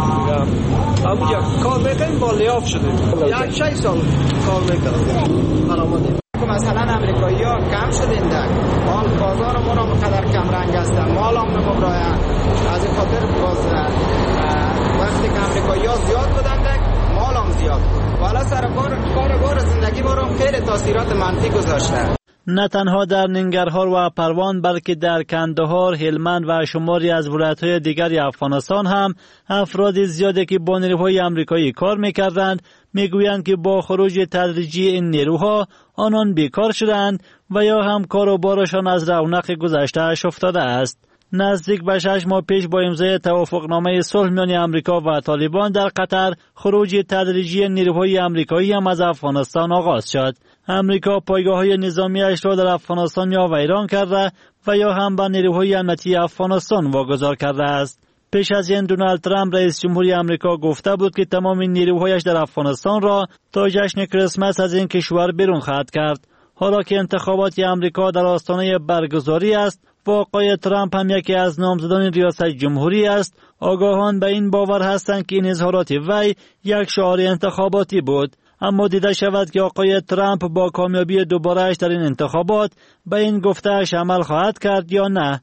همونجا کار میکنیم با لیاف شدیم یک شش سال کار میکنیم برآمدیم. مثلا امریکایی ها کم شدین در حال بازار ما را مقدر کم رنگ هستن مال هم نمبراین از این خاطر باز وقتی که امریکایی ها زیاد بودن مال هم زیاد بود والا سر کار بار زندگی ما را خیلی تاثیرات منفی گذاشته. نه تنها در ننگرهار و پروان بلکه در کندهار، هلمند و شماری از ولایت‌های دیگر افغانستان هم افراد زیادی که با نیروهای امریکایی کار می‌کردند میگویند که با خروج تدریجی این نیروها آنان بیکار شدند و یا هم کار و بارشان از رونق گذشته‌اش افتاده است. نزدیک به شش ماه پیش با امضای توافقنامه صلح میان امریکا و طالبان در قطر خروج تدریجی نیروهای امریکایی هم از افغانستان آغاز شد. امریکا پایگاه‌های نظامی‌اش را در افغانستان یا ویران کرده و یا هم به نیروهای امنیتی افغانستان واگذار کرده است. پیش از این دونالد ترامپ رئیس جمهوری امریکا گفته بود که تمام نیروهایش در افغانستان را تا جشن کریسمس از این کشور بیرون خواهد کرد. حالا که انتخابات امریکا در آستانه برگزاری است و آقای ترامپ هم یکی از نامزدان ریاست جمهوری است، آگاهان به این باور هستند که این اظهارات وی یک شعار انتخاباتی بود. اما دیده شود که آقای ترامپ با کامیابی دوبارهش در این انتخابات به این گفته‌اش عمل خواهد کرد یا نه.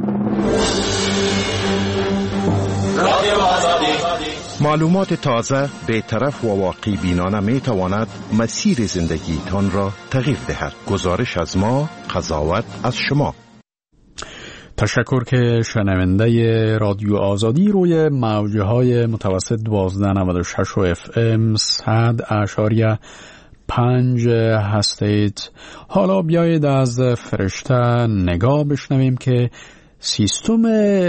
معلومات تازه، بی‌طرف و واقع بینانه می تواند مسیر زندگی تان را تغییر دهد. گزارش از ما، قضاوت از شما. تشکر که شنونده رادیو آزادی روی موجه های متوسط دوازده نود و شش و اف ام صد اشاریه پنج هستید. حالا بیایید از فرشته نگاه بشنویم که سیستم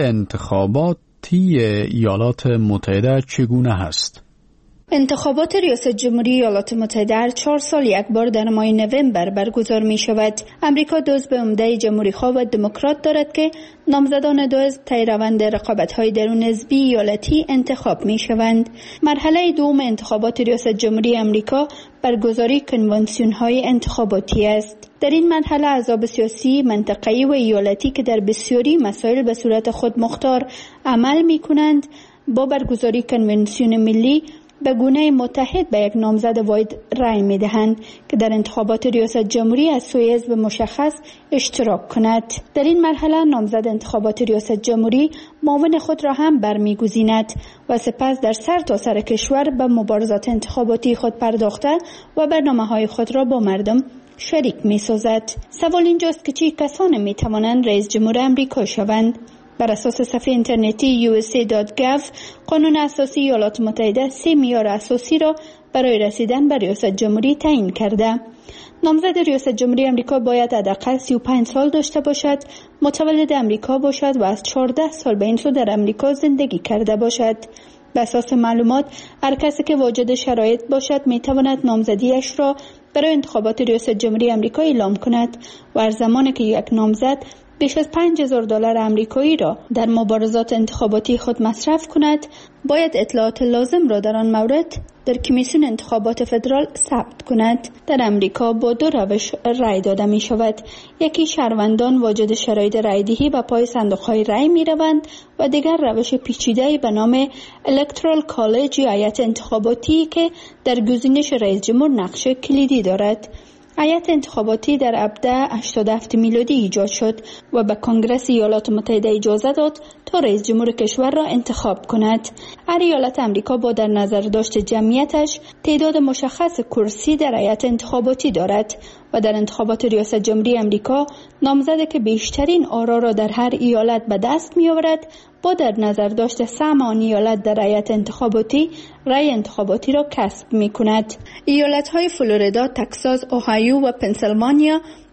انتخاباتی ایالات متحده چگونه هست. انتخابات ریاست جمهوری ایالات متحده هر چهار سال یک بار در ماه نوامبر برگزار می شود. امریکا دو حزب عمده جمهوری خواه و دموکرات دارد که نامزدان دو حزب طی روند رقابت‌های درون حزبی ایالتی انتخاب می شوند. مرحله دوم انتخابات ریاست جمهوری امریکا برگزاری کنوانسیون‌های انتخاباتی است. در این مرحله احزاب سیاسی منطقه‌ای و ایالتی که در بسیاری مسائل به صورت خود مختار عمل می کنند با برگزاری کنوانسیون ملی به گونه متحد به یک نامزد واحد رای می دهند که در انتخابات ریاست جمهوری از سوی حزب مشخص اشتراک کند. در این مرحله نامزد انتخابات ریاست جمهوری معاون خود را هم برمیگزیند و سپس در سر تا سر کشور به مبارزات انتخاباتی خود پرداخته و برنامه‌های خود را با مردم شریک می سازد. سوال اینجاست که چه کسانی می توانند رئیس جمهور امریکا شوند؟ بر اساس صفحه اینترنتی یو اس ای دات گاو قانون اساسی ایالات متحده سه معیار اساسی را برای رسیدن به ریاست جمهوری تعیین کرده. نامزد ریاست جمهوری امریکا باید حداقل سی و پنج سال داشته باشد، متولد امریکا باشد و از چهارده سال به این سو در امریکا زندگی کرده باشد. به اساس معلومات هر کسی که واجد شرایط باشد می تواند نامزدیش را برای انتخابات ریاست جمهوری امریکا اعلام کند و هر زمانی که یک نامزد بیش از پنج هزار دلار امریکایی را در مبارزات انتخاباتی خود مصرف کند، باید اطلاعات لازم را در آن مورد در کمیسیون انتخابات فدرال ثبت کند. در امریکا با دو روش رای داده می شود. یکی شهروندان واجد شرایط رایدهی به پای صندوق‌های رای می روند و دیگر روش پیچیده‌ای به نام الکترال کالج یا هیئت انتخاباتی که در گزینش رئیس جمهور نقش کلیدی دارد. هیئت انتخاباتی در ابدا هشتاد و هفت میلادی ایجاد شد و به کنگره ایالات متحده اجازه داد تا رئیس جمهور کشور را انتخاب کند. هر ایالت امریکا با در نظر داشت جمعیتش تعداد مشخص کرسی در هیئت انتخاباتی دارد و در انتخابات ریاست جمهوری امریکا نامزدی که بیشترین آرا را در هر ایالت به دست می آورد با در نظر داشت سهم آن ایالت در هیئت انتخاباتی رأی انتخاباتی را کسب می کند. ایالت های فلوریدا، تگزاس، اوهایو و پنسیلوانیا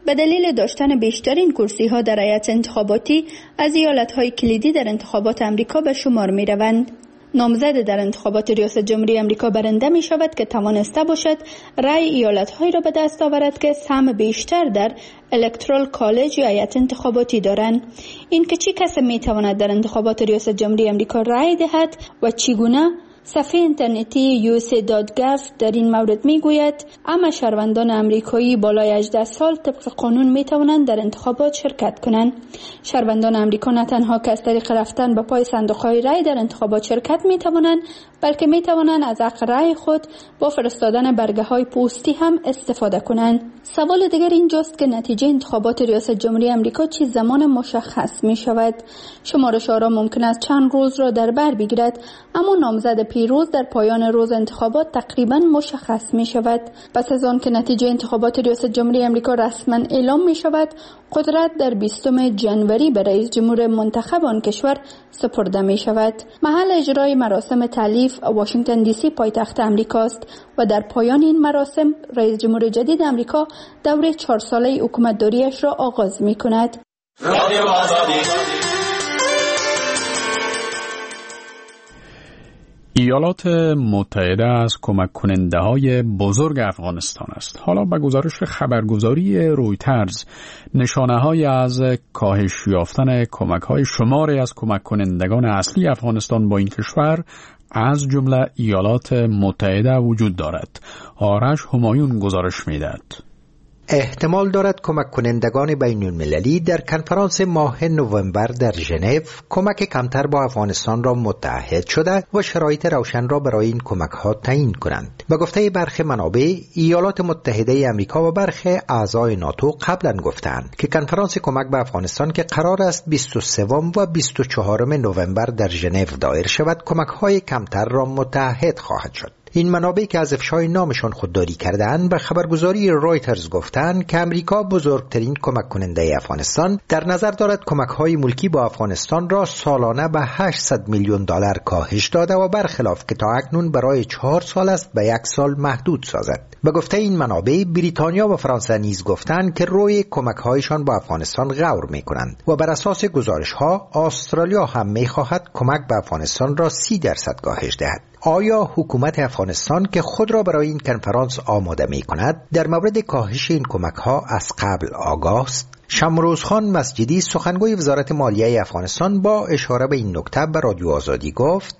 به دلیل داشتن بیشترین کرسی ها در هیئت انتخاباتی از ایالت های کلیدی در انتخابات امریکا به شمار می روند. نامزد در انتخابات ریاست جمهوری امریکا برنده می شود که توانسته باشد رأی ایالت هایی را به دست آورد که سهم بیشتر در الکترال کالج یا هیئت انتخاباتی دارند. این که چی کسی می تواند در انتخابات ریاست جمهوری امریکا رأی دهد و چگونه، صفحه اینترنتی یو اس ای دات گاف در این مورد می گوید اما شهروندان امریکایی بالای هجده سال طبق قانون می توانند در انتخابات شرکت کنند. شهروندان امریکا نه تنها که از طریق رفتن به پای صندوق‌های رای در انتخابات شرکت می توانند، بلکه می توانند از حق رای خود با فرستادن برگه‌های پستی هم استفاده کنند. سوال دیگر اینجاست که نتیجه انتخابات ریاست جمهوری امریکا چه زمان مشخص می شود؟ شمارش‌ها ممکن است چند روز را در بر بگیرد، اما نامزد پیروز در پایان روز انتخابات تقریبا مشخص می شود. پس از آن که نتیجه انتخابات ریاست جمهوری امریکا رسما اعلام می شود، قدرت در بیستم جنوری به رئیس جمهور منتخب آن کشور سپرده می شود. محل اجرای مراسم تالیف واشنگتن دی سی پایتخت امریکاست و در پایان این مراسم رئیس جمهور جدید امریکا دوره چهار ساله حکومتداریش را آغاز می کند. ایالات متحده از کمک کننده های بزرگ افغانستان است. حالا به گزارش خبرگزاری رویترز نشانه های از کاهش یافتن کمک های شماری از کمک کنندگان اصلی افغانستان با این کشور از جمله ایالات متحده وجود دارد. آرش همایون گزارش میدهد. احتمال دارد کمک کنندگان بین المللی در کنفرانس ماه نوامبر در ژنو کمک کمتر با افغانستان را متحد شده و شرایط روشن را برای این کمک ها تعیین کنند. به گفته برخی منابع، ایالات متحده آمریکا و برخی اعضای ناتو قبلا گفتند که کنفرانس کمک به افغانستان که قرار است بیست و سوم و بیست و چهارم نوامبر در ژنو دایر شود، کمک های کمتر را متحد خواهد شد. این منابع که از افشای نامشان خودداری کردند به خبرگزاری رویترز گفتند که امریکا بزرگترین کمک کننده افغانستان در نظر دارد کمک‌های ملکی با افغانستان را سالانه به هشتصد میلیون دلار کاهش داده و برخلاف که تا اکنون برای چهار سال است به یک سال محدود سازد. به گفته این منابع، بریتانیا و فرانسه نیز گفتند که روی کمک‌هایشان با افغانستان غور می‌کنند و بر اساس گزارش‌ها استرالیا هم می‌خواهد کمک به افغانستان را سی درصد کاهش دهد. آیا حکومت افغانستان که خود را برای این کنفرانس آماده می کند در مورد کاهش این کمک ها از قبل آگاه است؟ شمروز خان مسجدی سخنگوی وزارت مالیه افغانستان با اشاره به این نکته به رادیو آزادی گفت: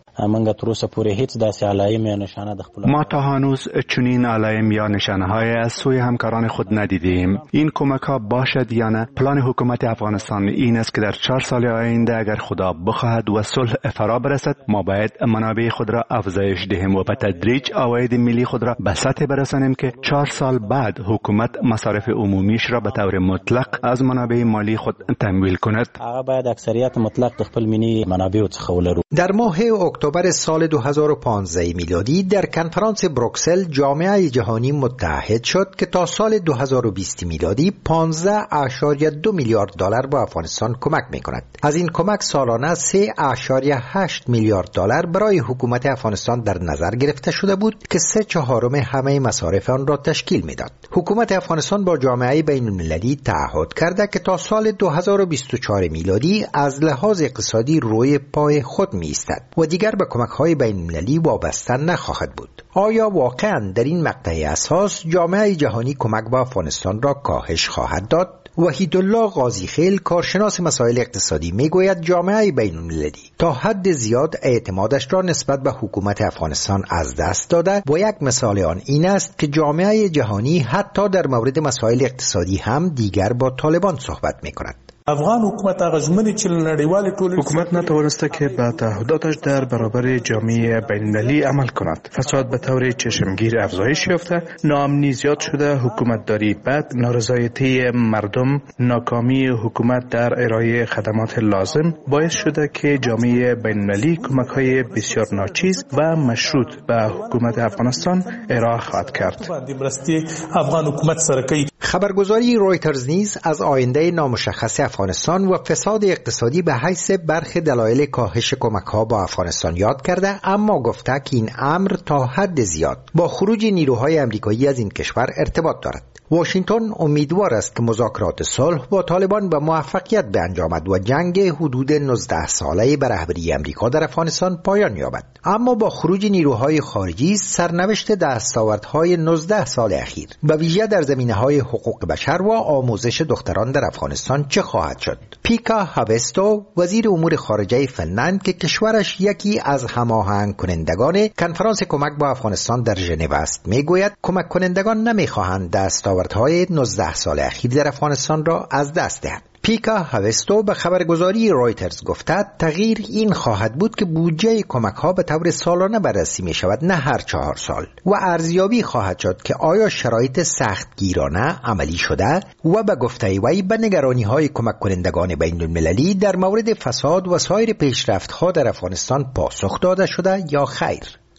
ما تا هنوز چنین علایم یا نشانه های از سوی همکاران خود ندیدیم. این کمک ها باشد یا نه، پلان حکومت افغانستان این است که در چهار سال آینده اگر خدا بخواهد و صلح فرا برسد، ما باید منابع خود را افزایش دهیم و به تدریج عواید ملی خود را به سطح برسانیم که چهار سال بعد حکومت مصارف عمومیش را به طور مطلق از منابع مالی خود تمویل کند. باید اکثریت مطلق د خپل ملي منابع څخه ولرو. در ماه اکتبر سال دو هزار و پانزده میلادی در کنفرانس بروکسل جامعه جهانی متحد شد که تا سال دو هزار و بیست میلادی پانزده اشاریه دو میلیارد دلار به افغانستان کمک می‌کند. از این کمک سالانه سه اشاریه هشت میلیارد دلار برای حکومت افغانستان در نظر گرفته شده بود که سه چهارم همه مصارف آن را تشکیل می‌داد. حکومت افغانستان با جامعه بین‌المللی تعهد کرده که تا سال دو هزار و بیست و چهار میلادی از لحاظ اقتصادی روی پای خود می‌ایستد و دیگر به کمک‌های بین‌المللی وابسته نخواهد بود. آیا واقعاً در این مقطع اساس جامعه جهانی کمک به افغانستان را کاهش خواهد داد؟ وحیدالله قاضی خیل کارشناس مسائل اقتصادی میگوید جامعه بین‌المللی تا حد زیاد اعتمادش را نسبت به حکومت افغانستان از دست داده و یک مثال آن این است که جامعه جهانی حتی در مورد مسائل اقتصادی هم دیگر با طالبان صحبت میکند. افغان حکومت هغه ژمنې چې نړیوالې ټولنې حکومت نتوانسته که به تعهداتش در برابر جامعه بین‌المللی عمل کند. فساد به طور چشمگیر افزایش یافته، ناامنی زیاد شده، حکومتداری بد، نارضایتی مردم، ناکامی حکومت در ارائه خدمات لازم باعث شده که جامعه بین‌المللی کمک‌های بسیار ناچیز و مشروط به حکومت افغانستان ارائه خواهد کرد. افغان حکومت سره کوي. خبرگزاری رویترز نیز از آینده نامشخص افغانستان و فساد اقتصادی به حیث برخی دلایل کاهش کمک‌ها با افغانستان یاد کرده، اما گفته که این امر تا حد زیاد با خروج نیروهای امریکایی از این کشور ارتباط دارد. واشنگتن امیدوار است که مذاکرات صلح با طالبان به موفقیت به انجام آمد و جنگ حدود نوزده ساله به رهبری امریکا در افغانستان پایان یابد. اما با خروج نیروهای خارجی سرنوشت دستاوردهای نوزده سال اخیر به ویژه در زمینه‌های حقوق بشر و آموزش دختران در افغانستان چه خواهد شد؟ پیکا هاوستو، وزیر امور خارجه فنلند که کشورش یکی از هماهنگ کنندگان کنفرانس کمک با افغانستان در ژنو است، میگوید کمک کنندگان نمیخواهند دستاوردهای نوزده سال اخیر در افغانستان را از دست دهند. پیکا هاوستو به خبرگزاری رویترز گفته تغییر این خواهد بود که بودجه کمک ها به طور سالانه بررسی می شود، نه هر چهار سال، و ارزیابی خواهد شد که آیا شرایط سختگیرانه عملی شده و به گفته وی به نگرانی های کمک کنندگان بین المللی در مورد فساد و سایر پیشرفت ها در افغانستان پاسخ داده شده یا خیر.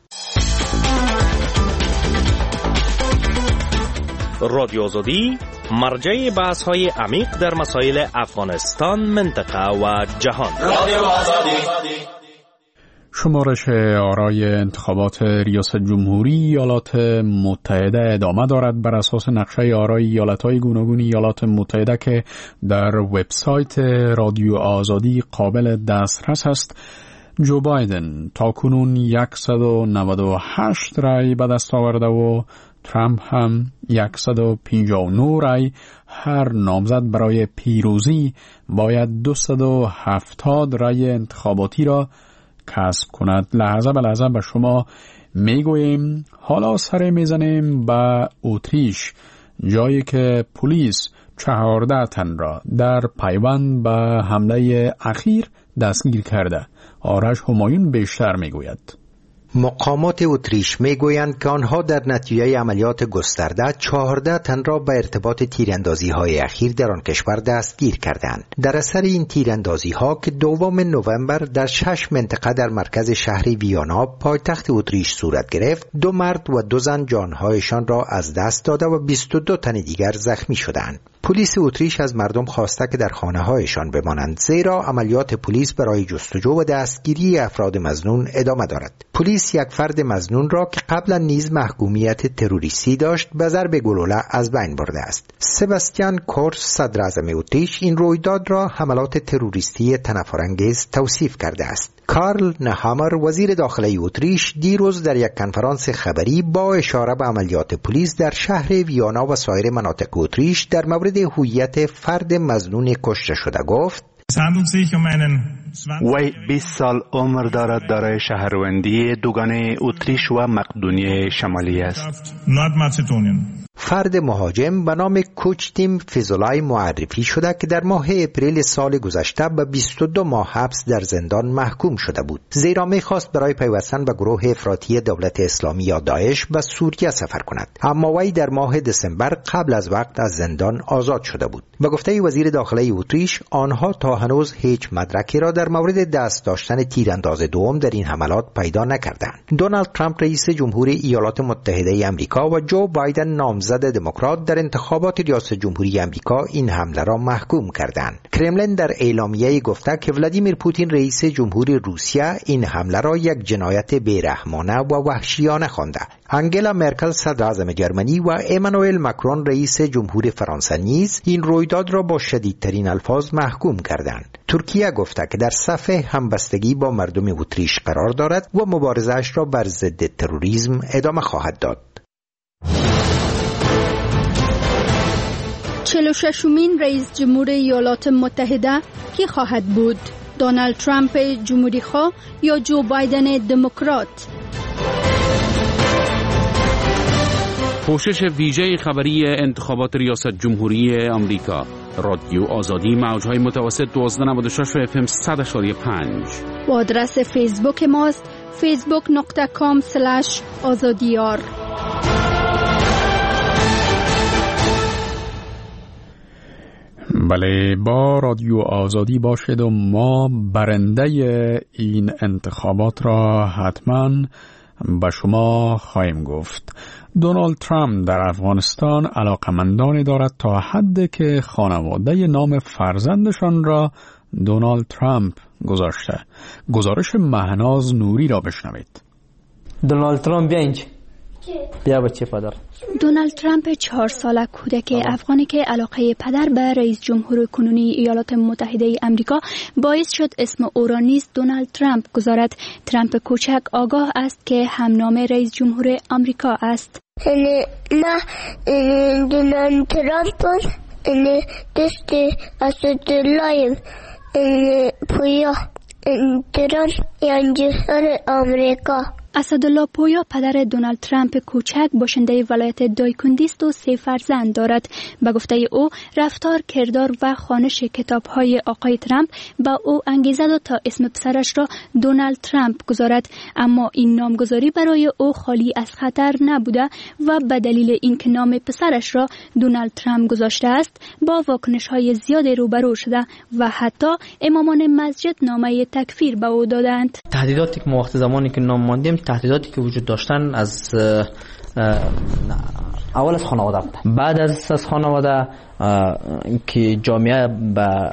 رادیو آزادی مرجع بحث های عمیق در مسائل افغانستان، منطقه و جهان. رادیو آزادی. شمارش آرای انتخابات ریاست جمهوری ایالات متحده ادامه دارد بر اساس نقشه آرای ایالت‌های گوناگون ایالات متحده که در وبسایت رادیو آزادی قابل دسترس است. جو بایدن تاکنون صد و نود و هشت رای به دست آورده و ترامپ هم صد و پنجاه و نه رای. هر نامزد برای پیروزی باید دویست و هفتاد رای انتخاباتی را کسب کند. لحظه به لحظه به شما میگوییم. حالا سر میزنیم به اتریش، جایی که پلیس چهارده تن را در پیوند به حمله اخیر دستگیر کرده. آرش همایون بیشتر میگوید. مقامات اتریش میگویند که آنها در نتیجه عملیات گسترده چهارده تن را به ارتباط تیراندازی های اخیر در آن کشور دستگیر کردند. در اثر این تیراندازی ها که دوم نوامبر در شش منطقه در مرکز شهر ویانا پایتخت اتریش صورت گرفت، دو مرد و دو زن جانهایشان را از دست داده و بیست و دو تن دیگر زخمی شدند. پلیس اتریش از مردم خواسته که در خانه‌هایشان بمانند، زیرا عملیات پلیس برای جستجو و دستگیری افراد مظنون ادامه دارد. پلیس یک فرد مظنون را که قبلا نیز محکومیت تروریستی داشت به ضرب گلوله از بین برده است. سباستیان کورس، صدر اعظم اتریش، این رویداد را حملات تروریستی تنفرانگیز توصیف کرده است. کارل نهامر، وزیر داخلی اتریش، دیروز در یک کنفرانس خبری با اشاره به عملیات پلیس در شهر ویانا و سایر مناطق اتریش در مورد هویت فرد مظنون کشته شده گفت: وی بیست سال عمر دارد، دارای شهروندی دوگانه اتریش و مقدونیه شمالی است. فرد مهاجم به نام کوچتیم فیزولای معرفی شده که در ماه اپریل سال گذشته به بیست و دو ماه حبس در زندان محکوم شده بود، زیرا می‌خواست برای پیوستن به گروه افراطی دولت اسلامی یا داعش به سوریه سفر کند. اما وی در ماه دسامبر قبل از وقت از زندان آزاد شده بود. به گفته وزیر داخلی اتریش، آنها تا هنوز هیچ مدرکی را در مورد دست داشتن تیرانداز دوم در این حملات پیدا نکردند. دونالد ترامپ رئیس جمهور ایالات متحده آمریکا و جو بایدن نامزد دموکرات در انتخابات ریاست جمهوری آمریکا این حمله را محکوم کردند. کرملین در اعلامیه‌ای گفته که ولادیمیر پوتین رئیس جمهور روسیه این حمله را یک جنایت بیرحمانه و وحشیانه خوانده. انگلا مرکل، صدر اعظم جرمنی، و امانوئل ماکرون رئیس جمهور فرانسه نیز این رویداد را با شدیدترین الفاظ محکوم کردند. ترکیه گفته که در صف همبستگی با مردم اتریش قرار دارد و مبارزه‌اش را بر ضد تروریسم ادامه خواهد داد. چهل و ششمین رئیس جمهور ایالات متحده کی خواهد بود؟ دونالد ترامپ جمهوری خواه یا جو بایدن دموکرات؟ پوشش ویژه خبری انتخابات ریاست جمهوری آمریکا. رادیو آزادی، موج‌های متوسط دوازده نود و شش و اف ام صد و پنج. و آدرس فیسبوک ماست فیسبوک دات کام اسلش آزادیار. بله، با رادیو آزادی باشید و ما برنده این انتخابات را حتما به شما خواهیم گفت. دونالد ترامپ در افغانستان علاقمندانی دارد تا حدی که خانواده نام فرزندشان را دونالد ترامپ گذاشته. گزارش مهناز نوری را بشنوید. دونالد ترامپ بیا اینجا. بیا بچه پدر. دونالد ترامپ چهار ساله کودک افغانی که علاقه پدر به رئیس جمهور کنونی ایالات متحده امریکا باعث شد اسم او را نیز دونالد ترامپ گذارد. ترامپ کوچک آگاه است که همنام رئیس جمهور آمریکا است. نه دونالد ترامپ نه دست اسدالله پویا ترامپ یانجهر آمریکا. اسدالله پویا پدر دونالد ترامپ کوچک باشنده ولایت دایکندی است و سه فرزند دارد. به گفته او رفتار، کردار و خوانش کتاب‌های آقای ترامپ به او انگیزه داد تا اسم پسرش را دونالد ترامپ گذارد، اما این نامگذاری برای او خالی از خطر نبوده و به دلیل اینکه نام پسرش را دونالد ترامپ گذاشته است با واکنش‌های زیاد روبرو شده و حتی امامان مسجد نامه تکفیر به او دادند. تهدیداتی که ما وقت زمانی که نام ماندیم، تهدیداتی که وجود داشتن از اول از خانواده بود، بعد از از خانواده که جامعه به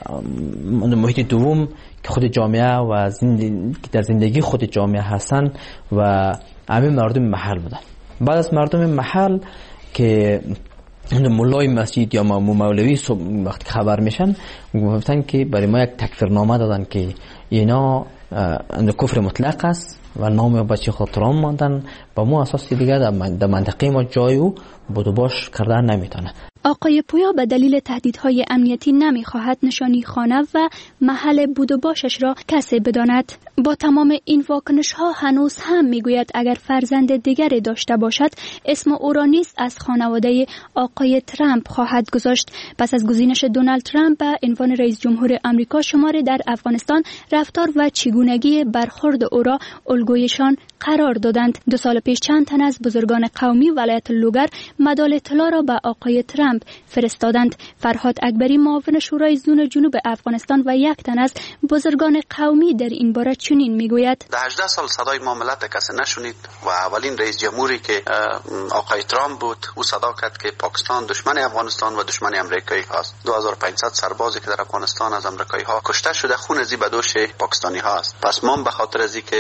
محیط دوم که خود جامعه و زندگی در زندگی خود جامعه هستن و همه مردم محل بودن. بعد از مردم محل که مولای مسجد یا مولوی وقتی خبر میشن گفتن که برای ما یک تکفیرنامه دادن که اینا کفر مطلق است و نام بچه خود ترامپ ماندن. با ما اساس دیگه در منطقه ما جای او بود و باش کردن نمیتونه. آقای پویا به دلیل تهدیدهای امنیتی نمیخواهد نشانی خانه و محل بود و باشش را کسی بداند. با تمام این واکنش ها هنوز هم میگوید اگر فرزند دیگری داشته باشد اسم او را نیز از خانواده آقای ترامپ خواهد گذاشت. پس از گزینش دونالد ترامپ به عنوان رئیس جمهور آمریکا شماره در افغانستان رفتار و چگونگی برخورد او را الگویشان قرار دادند. دو سال پیش چند تن از بزرگان قومی ولایت لوگر مدال طلا را به آقای ترامپ فرستادند. فرهاد اکبری معاون شورای زون جنوب افغانستان و یک تن از بزرگان قومی در این باره چنین میگوید: در هجده سال صدای ما ملت کسی نشنید و اولین رئیس جمهوری که آقای ترامپ بود او صدا کرد که پاکستان دشمن افغانستان و دشمن امریکایی هست. دو هزار و پانصد سربازی که در افغانستان از امریکایی ها کشته شده خون ازی به دوش پاکستانی ها است. پس ما به خاطر ازی که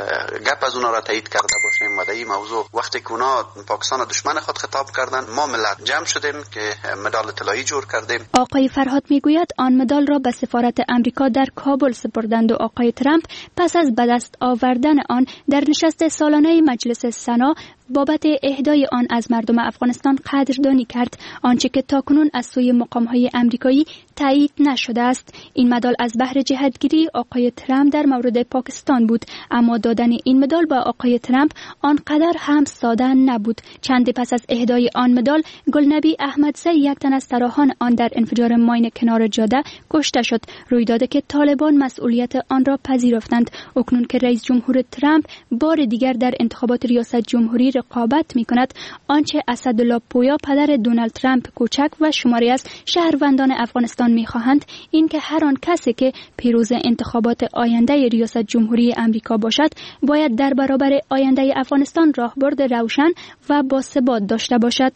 گپ از اونا را تایید کرده باشیم و در این موضوع وقتی که اونا پاکستان دشمن خود خطاب کردن ما ملت جمع شدیم که مدال طلایی جور کردیم. آقای فرهاد میگوید آن مدال را به سفارت امریکا در کابل سپردند و آقای ترامپ پس از به دست آوردن آن در نشست سالانه مجلس سنا بابت اهدای آن از مردم افغانستان قدردانی کرد، آنچه که تاکنون از سوی مقام‌های امریکایی تایید نشده است. این مدال از بهر جهتگیری آقای ترامپ در مورد پاکستان بود، اما دادن این مدال به آقای ترامپ آنقدر هم ساده نبود. چند پس از اهدای آن مدال گلنبی احمدزی یک تن از سراحان آن در انفجار ماین کنار جاده کشته شد، رویدادی که طالبان مسئولیت آن را پذیرفتند. اکنون که رئیس جمهور ترامپ بار دیگر در انتخابات ریاست جمهوری رقابت می‌کند، آنچه اسدالله پویا پدر دونالد ترامپ کوچک و شماری از شهروندان افغانستان می‌خواهند این که هر آن کسی که پیروز انتخابات آینده ریاست جمهوری آمریکا باشد باید در برابر آینده افغانستان راهبرد روشن و باثبات داشته باشد.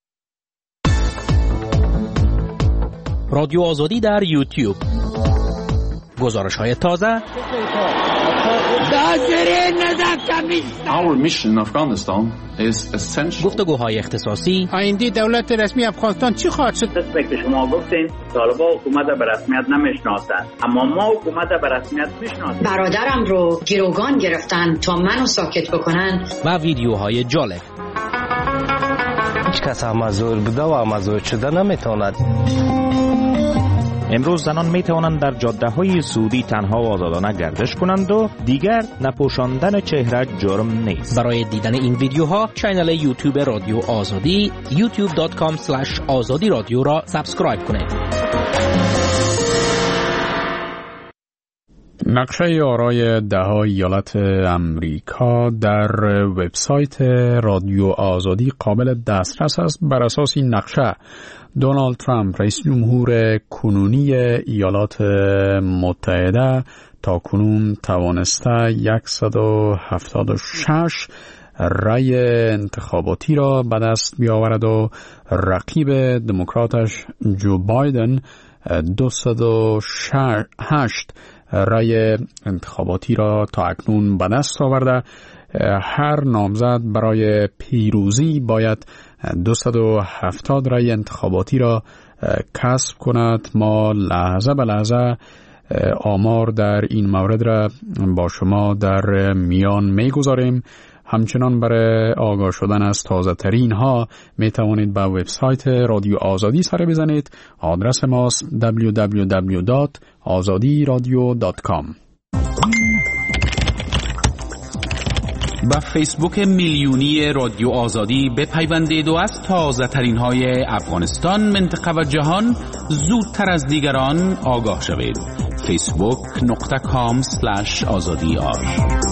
رادیو آزادی در یوتیوب، گزارش‌های تازه، Our mission in Afghanistan is essential. گفتگوهای اختصاصی. آینده دولت رسمی افغانستان چی خواهد شد؟ مثل که شما گفتین طالبان حکومت به رسمیت نمیشناسند، اما ما حکومت به رسمیت میشناسیم. برادرم رو گروگان گرفتن تا منو ساکت بکنن. و ویدیوهای جالب. هیچ کس مزور بوده و مزور شده نمیتواند. امروز زنان می توانند در جاده های سعودی تنها و آزادانه گردش کنند و دیگر نپوشاندن چهره جرم نیست. برای دیدن این ویدیوها کانال یوتیوب رادیو آزادی یوتیوب دات کام اسلش آزادی رادیو را سابسکرایب کنید. نقشه آرای ده‌ها ایالت امریکا در وبسایت رادیو آزادی قابل دسترس است. بر اساس این نقشه دونالد ترامپ رئیس جمهور کنونی ایالات متحده تا کنون توانسته صد و هفتاد و شش رای انتخاباتی را به دست بیاورد و رقیب دموکراتش جو بایدن دویست و هشت رای انتخاباتی را تا اکنون به دست آورده. هر نامزد برای پیروزی باید دویست و هفتاد رای انتخاباتی را کسب کند. ما لحظه به لحظه آمار در این مورد را با شما در میان میگذاریم. همچنان برای آگاه شدن از تازه ترین ها می توانید به وبسایت رادیو آزادی سر بزنید. آدرس ماست دبلیو دبلیو دبلیو دات آزادی رادیو دات کام. با فیسبوک میلیونی رادیو آزادی بپیوندید و از تازه ترین های افغانستان، منطقه و جهان زودتر از دیگران آگاه شوید. فیسبوک نقطه کام سلش آزادی آر